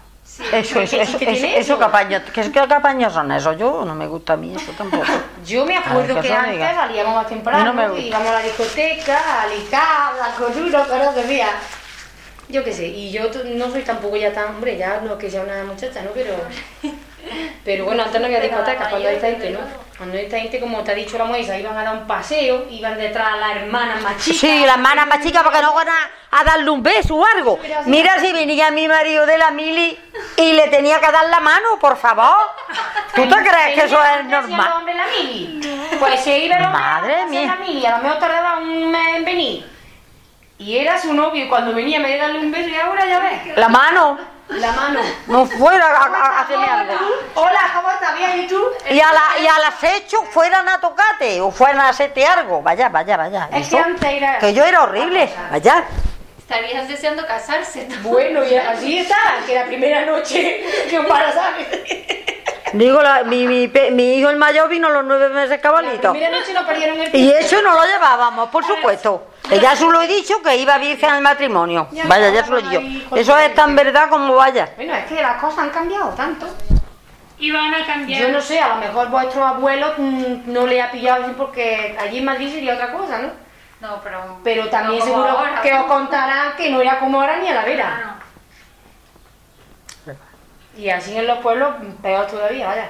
eso, ¿qué campañas son esos? Yo no me gusta a mí eso tampoco. Yo me acuerdo Ay, que que eso antes diga. salíamos más temprano, No me gusta. íbamos a la discoteca, a Licar, a Coruno, pero que mira, yo qué sé, y yo no soy tampoco ya tan, hombre, ya no que sea una muchacha, ¿no? Pero bueno, antes no había discotecas, cuando hay esta gente, ¿no? Cuando hay esta gente, como te ha dicho la Moisa, iban a dar un paseo, iban detrás a las hermanas más chicas. Sí, las hermanas más chicas porque no van a darle un beso o algo. Mira si venía mi marido de la mili y le tenía que dar la mano, por favor. ¿Tú te crees que eso es normal? Hombre, la mili. Pues se iba el hombre Madre a hacer mía. la mili, a lo mejor tardaba un mes en venir. Y era su novio, y cuando venía me dio darle un beso, y ahora ya ves, La mano, la mano. no fuera a hacerme algo. Hola, ¿cómo estás? ¿Bien? ¿Y tú? Y a las hechos fueran a tocarte o fueran a hacerte algo. Vaya. Es Eso, que antes era... que yo era horrible. Vaya. Estarías deseando casarse. Bueno, y así está, que la primera noche que embarazada. Digo, mi hijo el mayor vino a los 9 meses La cabalito. primera noche nos parieron el Y pie. eso no lo llevábamos, por supuesto. Ya se lo he dicho que iba virgen al matrimonio. Vaya, ya se lo he dicho. Eso es tan verdad como vaya. Bueno, es que las cosas han cambiado tanto. Y van a cambiar. Yo no sé, a lo mejor vuestros abuelos no le ha pillado así porque allí en Madrid sería otra cosa, ¿no? No, Pero también no como seguro ahora. que os contarán que no era como ahora ni a la vera. Y así en los pueblos, peor todavía, vaya.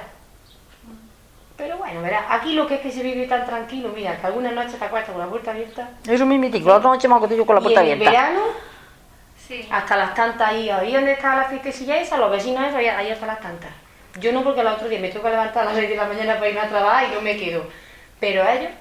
Pero bueno, verás, aquí lo que es que se vive tan tranquilo, mira, que algunas noches te acuestas con la puerta abierta. Eso mismo, la otra noche me acosté yo con la puerta Y en el abierta. verano, Sí. hasta las tantas ahí donde estaba la fiestecilla esa, los vecinos esos, ahí hasta las tantas. Yo no, porque el otro día me tengo que levantar a las 6 de la mañana para irme a trabajar y no me quedo. Pero ellos...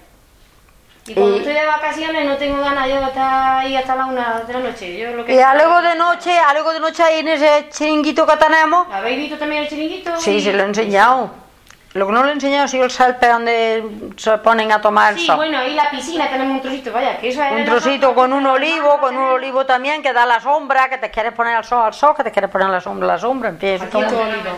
Y cuando estoy de vacaciones no tengo ganas yo de estar ahí hasta las 1 de la noche. Yo lo que Y algo de noche ahí en ese chiringuito que tenemos. ¿Habéis visto también el chiringuito? Sí, se lo he enseñado. Lo que no le he enseñado ha sido el salpe donde se ponen a tomar el Sí, sol. bueno, ahí la piscina tenemos un trocito, vaya, que eso es... Un trocito con un olivo también que da la sombra, que te quieres poner al sol, que te quieres poner a la sombra, en fin, eso Aquí todo. todo olivo.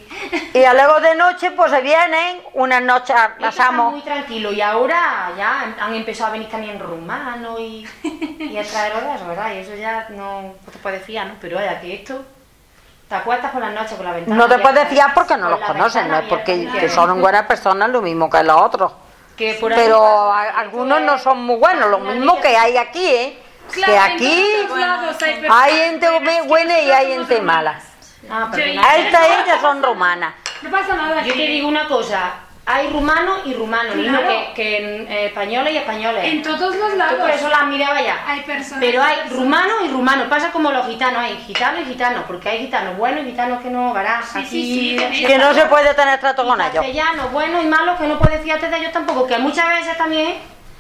Y luego de noche pues se vienen, unas noches Esto está pasamos. muy tranquilo y ahora ya han empezado a venir también rumanos y a traer horas, ¿verdad? Y eso ya no te puedes fiar, ¿no? Pero vaya, que esto... Te acuestas por las noches por la ventana. No te abierta, puedes fiar porque no con los la conocen, no ventana es porque abierta, que son buenas personas lo mismo que los otros. Que por ahí Pero pasa, algunos esto no es- son muy buenos, lo mismo que hay aquí, ¿eh? Claro, Que en aquí todos lados hay personas hay gente buenas buena y que hay somos gente mala. romanas. Ah, Yo perdona. ya- Ellas son romanas. No pasa nada. Yo te digo una cosa, hay rumanos y rumanos, lo mismo Claro. que españoles y españoles. En todos los Tú lados por eso las miraba ya. hay personas. Pero hay rumanos y rumanos, pasa como los gitanos, hay gitanos y gitanos, porque hay gitanos buenos y gitanos que no, verás, Sí, aquí... sí, tenéis- Que no se puede tener trato con ellos. Castellanos buenos y malos que no puedes fiarte de ellos tampoco, que muchas veces también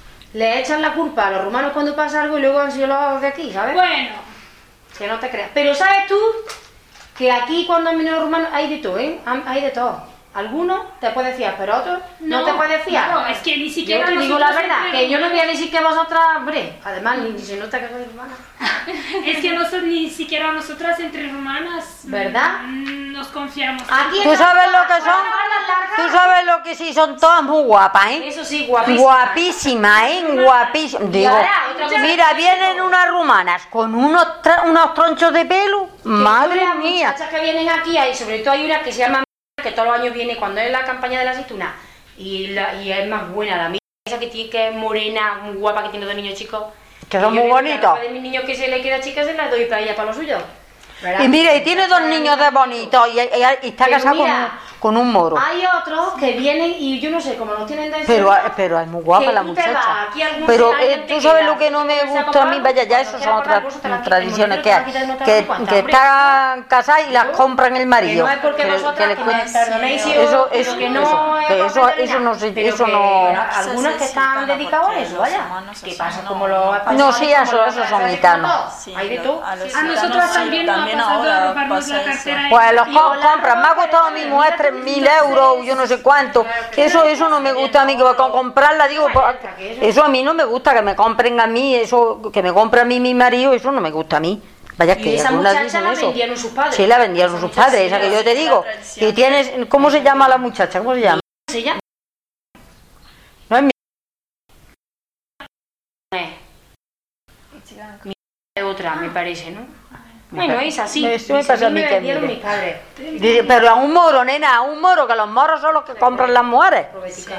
le echan la culpa a los rumanos cuando pasa algo y luego han sido los de aquí, ¿sabes? Bueno, Que no te creas. Pero ¿sabes tú que aquí cuando han venido los rumanos hay de todo, ¿eh? Hay de todo. Algunos te puedes fiar, pero otros no te puedes fiar. No, es que ni siquiera Yo te digo la nosotros verdad, entre que yo no voy a hermanos- decir que vosotras, hombre, además ni se nota que soy hermana. Es que nosotros, ni siquiera nosotras entre hermanas ¿Verdad? nos confiamos. Aquí ¿Tú sabes lo que son? ¿Tú sabes lo que sí? Son todas muy guapas, ¿eh? Eso sí, guapísima. Guapísimas, ¿eh? Guapísimas. Digo, ahora, otra cosa mira, que vienen tengo. unas rumanas con unos tronchos de pelo. Madre Las mía. muchachas que vienen aquí, hay, sobre todo hay una que se llama que todos los años viene cuando es la campaña de la aceituna y es más buena la mía, esa que tiene que es morena, muy guapa, que tiene dos niños chicos. Que son Y yo muy le doy la bonitos. ropa de mis niños que se le queda chica se la doy para ella, para lo suyo. ¿Verdad? Y mira, y tiene dos niños de bonitos y está Pero casado mira, con un moro. Hay otros que vienen y yo no sé, como los tienen de Pero es muy guapa que la tú te vas, muchacha. aquí algún Pero señor te tú sabes queda, lo que no me te vas a gusta a mí, comprar vaya, ya algo, esas cuando son quieras otras comprar cosas, te las tradiciones quitan, que te hay. las quitan, no te Que, das cuenta, que hombre. están casadas y las compran el Que marido. no es porque Que- vosotras, que le que cuesta- me perdonéis si Eso- os- pero eso- que no eso, es que por eso- perdonar, eso no se- pero eso que no- algunas que están dedicadas a eso, vaya, que pasa como los No, españoles, sí, como eso- los esos son franceses, gitanos. como todos. Hay de todo. A nosotras también nos ha pasado de robarnos la cartera. Pues los Y volar compran, me ha ropa, costado a mí pero mujer mira, 3.000 euros, yo no sé cuánto. Eso no me gusta a mí, que con comprarla, digo, pues, eso a mí no me gusta, que me compren a mí, eso, que me compre a mí mi marido, eso no me gusta a mí. Vaya, Y que esa algunas muchacha dicen la eso. vendieron sus padres. Sí, la vendieron sus padres, esa que yo te digo. Y tienes, ¿cómo se llama la muchacha? ¿Cómo se llama? Se llama. No es mi... Otra, me parece, ¿no? Bueno, es así. Esto me pasa a mí me que vendieron mire. mis padres. Dice, pero a un moro, nena, a un moro, que los moros son los que compran las mujeres.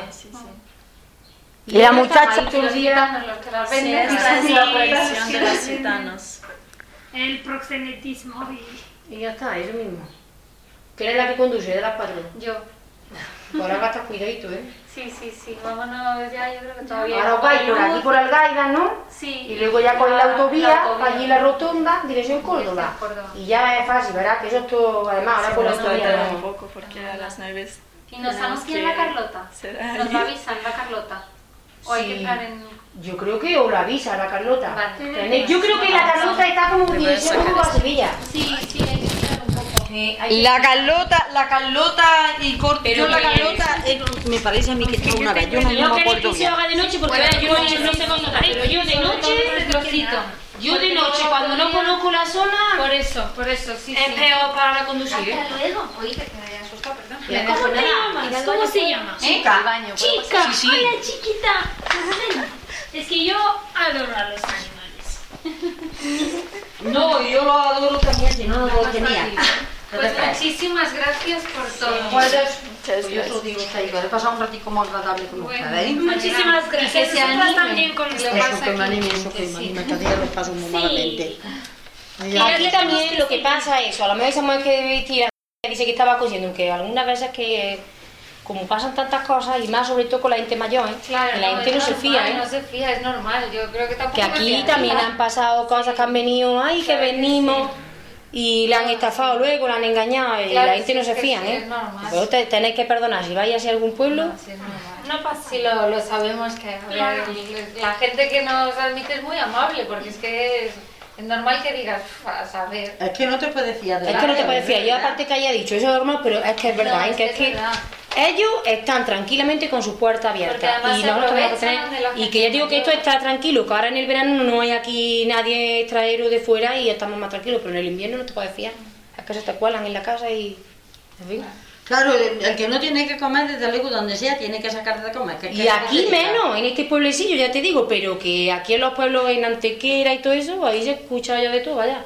Y la ellos muchacha... están ahí todos los días. Gitanos los que las Sí, venden. esa es Sí, la sí, tradición de los sí. gitanos. El proxenetismo Y ya está, eso mismo. ¿Quién es la que conduce de las cuatro? Yo. Ahora gastas cuidadito, ¿eh? Sí, vámonos ya, yo creo que todavía. Ahora os vais por aquí por Algaida, ¿no? Sí. Y luego ya con la autovía, allí la rotonda, dirección Córdoba. Córdoba. Y ya es fácil, ¿verdad? Que eso es todo, además, ahora por la Nos autovía tardará un no. poco porque a las 9 Y nos tenemos sabemos quién es la que Carlota. ser Nos allí. lo avisan, la Carlota. O hay que Sí. entrar en. Yo creo que os la avisa la Carlota. Vale. ¿Tenéis? Yo creo que la Carlota está como dirección rumbo a Sevilla. Sí, hay que entrar un poco. La Carlota y Corto. Pero Yo la que- Carlota me parece a mí que está una vez. Yo no No me queréis acuerdo que se bien. haga de noche porque Bueno, yo no sé vosotras, pero yo de noche, yo de noche cuando no conozco la zona, Por eso, sí. es peor para conducir. ¿eh? Hasta luego. Oye, que te he asustado, perdón. Y ¿Cómo te llamas? ¿Cómo se llama? Chica. Chica, Sí, sí. hola chiquita. Es que yo adoro a los animales. No, yo lo adoro también, si no, no lo tenía. Pues muchísimas gracias por todo. Pues Muchas yo solo digo, que he pasado un ratico muy agradable con ustedes. Muchísimas Y que gracias. se Nosotras animen. también con Lo ustedes. pasa Que me aquí, anime, eso que me anime, que a día los paso muy malamente. Aquí también lo que pasa es eso, a lo mejor esa mujer que debe tirar Dice que estaba cosiendo, que algunas veces que como pasan tantas cosas y más sobre todo con la gente mayor, Claro, que la gente no se fía, No se fía, es normal. Yo creo que tampoco que me aquí fiaría. también han pasado cosas que han venido, ay, que Claro que venimos y la han estafado luego, la han engañado y Claro, la gente sí, no se que fía, sí, es normal. Vosotros tenéis que perdonar, si vais a algún pueblo, No, sí, es normal. No pasa. Sí, lo sabemos que a ver, Claro. la gente que nos admite es muy amable, porque es que es normal que digas, a saber. Es que no te puedes fiar de es que no te nadie, puedes fiar. Yo ¿verdad? aparte que haya dicho eso es normal, pero es que es verdad, No, ¿eh? es que que es que es verdad. ellos están tranquilamente con su puerta Porque abierta además y se nosotros tenemos que aprovechan de la tener, y gente que ya digo que esto mayor. está tranquilo, que ahora en el verano no hay aquí nadie extranjero de fuera y estamos más tranquilos, pero en el invierno no te puedes fiar, es que se te cuelan en la casa y en fin. Claro, el que no tiene que comer, desde luego, donde sea, tiene que sacar de comer. Y aquí menos, en este pueblecillo, ya te digo, pero que aquí en los pueblos, en Antequera y todo eso, ahí se escucha ya de todo, vaya.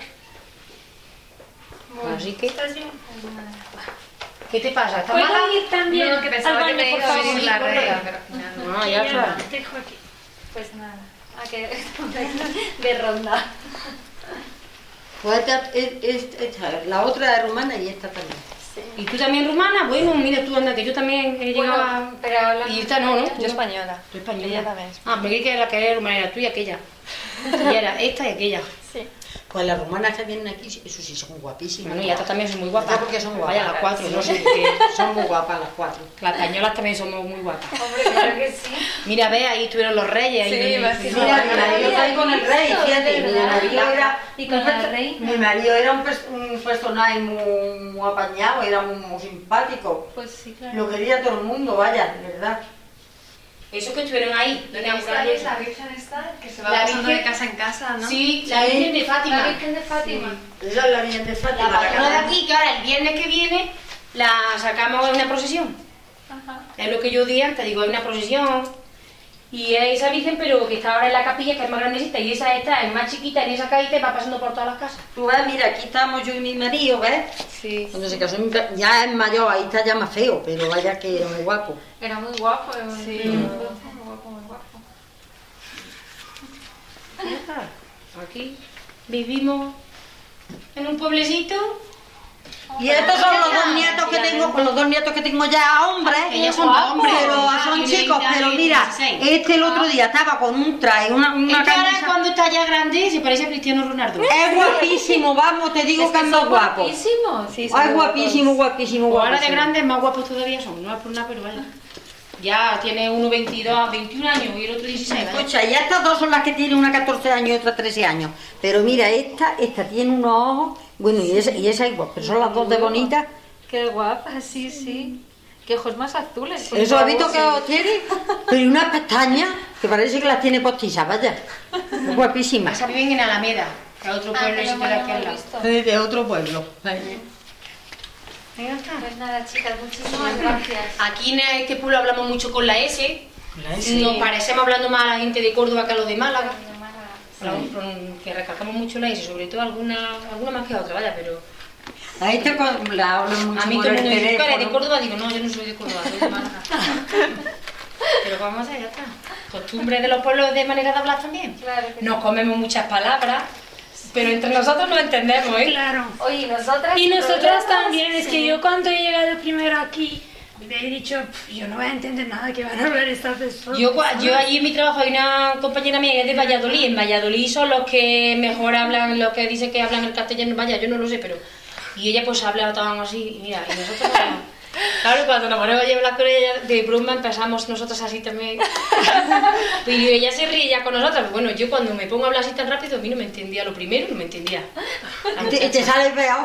Así que, ¿Estás bien? ¿qué te pasa? ¿Estás ¿Puedo mala? ir también No, que pensaba al que baño, me por iba a favor? venir la Sí, regla, correcto. pero al final no. No, Que ya ya está. te dejo aquí. Pues nada, a que de ronda. Pues esta, la otra es rumana y esta también. ¿Y tú también rumana? Bueno, mira tú, anda, que yo también he llegado a... Bueno, pero hablando Y esta no, ¿no? Yo española. Tú española. Ella también. Ah, me creí que la que era rumana era tú y aquella. Y era esta y aquella. Sí. Pues las rumanas que vienen aquí, eso sí, son guapísimas. Bueno, y estas también son muy guapas. Ya porque son guapas. Vaya, las cuatro, no sé por qué. Son muy guapas las cuatro. Las españolas también somos muy guapas. Hombre, claro que sí. Mira, ve, ahí estuvieron los reyes. Sí, ahí, me fijo. Mira, mi marido está ahí con el rey, fíjate, mi marido era... Y con la reina. Mi marido era un personaje muy apañado, era muy simpático. Pues sí, claro. Lo quería todo el mundo, vaya, de verdad. Esos que estuvieron ahí. Esta es la Virgen esta, que se va La pasando Virgen- de casa en casa, ¿no? Sí, la Virgen de La Fátima. Virgen de Fátima. Esa es la Virgen de Fátima. La patrona de aquí, que ahora el viernes que viene la sacamos en una procesión. Ajá. Es lo que yo di antes, digo, hay una procesión. Y es esa Virgen, pero que está ahora en la capilla, que es más grandecita, y esa esta es más chiquita, en esa caída y va pasando por todas las casas. Tú ves, mira, aquí estamos yo y mi marido, ¿ves? Sí. Cuando se casó, ya es mayor, ahí está ya más feo, pero vaya que era muy guapo. Era muy guapo. Sí. Muy guapo, muy guapo. Aquí vivimos en un pueblecito. Y estos son los dos nietos que tengo, con los dos nietos que tengo ya hombres, Que ya son hombres, pero ya son tiene chicos, 20 pero años, mira, 16. este el otro día estaba con un traje, una Este ahora camisa. cuando está ya grande se parece a Cristiano Ronaldo. Es guapísimo, vamos, te digo que es más guapo. Guapísimos. Sí, Ay, guapísimo, guapísimo, Pues ahora de guapísimo. grandes más guapos todavía son, no es por nada, pero vaya. Ya tiene uno 22, 21 años y el otro 16. vaya. Escucha, ya estas dos son las que tienen, una 14 años y otra 13 años. Pero mira, esta tiene unos ojos, bueno, y esa igual, pero son las dos de bonitas. Qué guapa, sí, sí. Qué ojos más azules. pues, ¿Eso has bravo, visto que sí. os tiene? Pero y unas pestañas que parece que las tiene postizas, vaya. Es guapísimas. Esa viven en Alameda, que es otro Ah, pueblo que ese no que me hay aquí lo al hemos lado. visto. De otro pueblo. Venga, está. Pues nada, chicas, muchísimas gracias. Aquí en este pueblo hablamos mucho con la S. Nos parecemos hablando más a la gente de Córdoba que a los de Málaga. Hablamos que recalcamos mucho la S, sobre todo alguna más que otra, vaya, pero A esta la hablo mucho a mí por todo el el mundo dice, ¿tú eres de teléfono. Córdoba? Digo, no, yo no soy de Córdoba, soy de Málaga. Pero ¿cómo vamos a hacer? Ya está. Costumbres de los pueblos de manera de hablar también. Claro que Nos comemos muchas palabras, pero entre nosotros nos entendemos, ¿eh? Claro. Oye, nosotras. Y nosotras problemas, también, es sí. que yo cuando he llegado primero aquí, me he dicho, yo no voy a entender nada que van a hablar estas personas. Yo allí en mi trabajo hay una compañera mía que es de Valladolid. En Valladolid son los que mejor hablan, los que dicen que hablan el castellano. Vaya, yo no lo sé, pero... Y ella pues habla tan así, y mira, y nosotros... Claro, cuando nos ponemos a hablar con ella, de broma empezamos nosotros así también. Y ella se ríe ya con nosotras. Bueno, yo cuando me pongo a hablar así tan rápido, a mí no me entendía lo primero, no me entendía. La Y te muchacha. sale peor.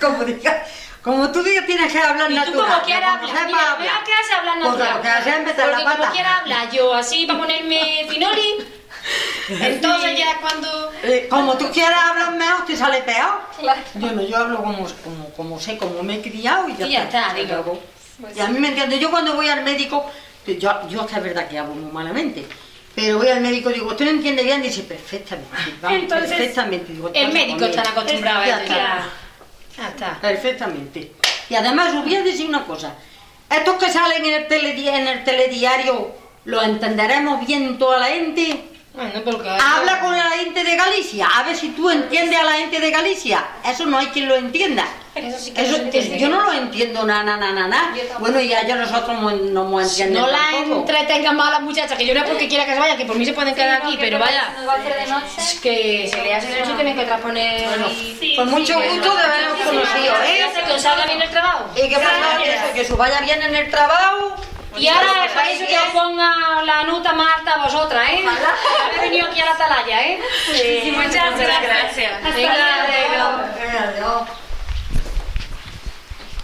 Como tú digas, tienes que hablar Y tú natural. como quieras como hablar, sepas mira, vea que hace hablar Porque natural. lo que hace es empezar la Porque como pata. quiera hablar yo así para ponerme finoli, entonces ya es cuando... Como tú quieras hablar mejor, te sale peor. Claro. Yo hablo como sé, como me he criado y ya, Y ya está, digo. acabó. Pues Y a mí me entiende, yo cuando voy al médico, yo es que es verdad que hablo muy malamente, pero voy al médico y digo, ¿usted no entiende bien? Dice, perfectamente, vamos, Entonces, perfectamente. Digo, El "Pasa médico con está él". acostumbrado a Ya eso, está. ya está. Perfectamente. Y además os voy a decir una cosa, estos que salen en el telediario, ¿lo entenderemos bien toda la gente? Bueno, porque... Habla con la gente de Galicia, a ver si tú entiendes a la gente de Galicia. Eso no hay quien lo entienda. Eso sí que Eso, no se entiende. yo no lo entiendo, nada. Bueno, y ya nosotros no entienden No la tampoco. entretengan más a las muchachas, que yo no es porque quiera que se vayan, que por mí se pueden quedar aquí, pero vaya, Nos va a hacer de noche. es que se le hace de noche y tienen que transponer. Con mucho gusto de haberos conocido, ¿eh? Que os salga bien el trabajo. Y que, que os vaya bien en el trabajo. Y ahora para eso que os ponga la nota más alta a vosotras, ¿eh? Habéis venido aquí a la atalaya, ¿eh? Muchas gracias. Venga, Adiós.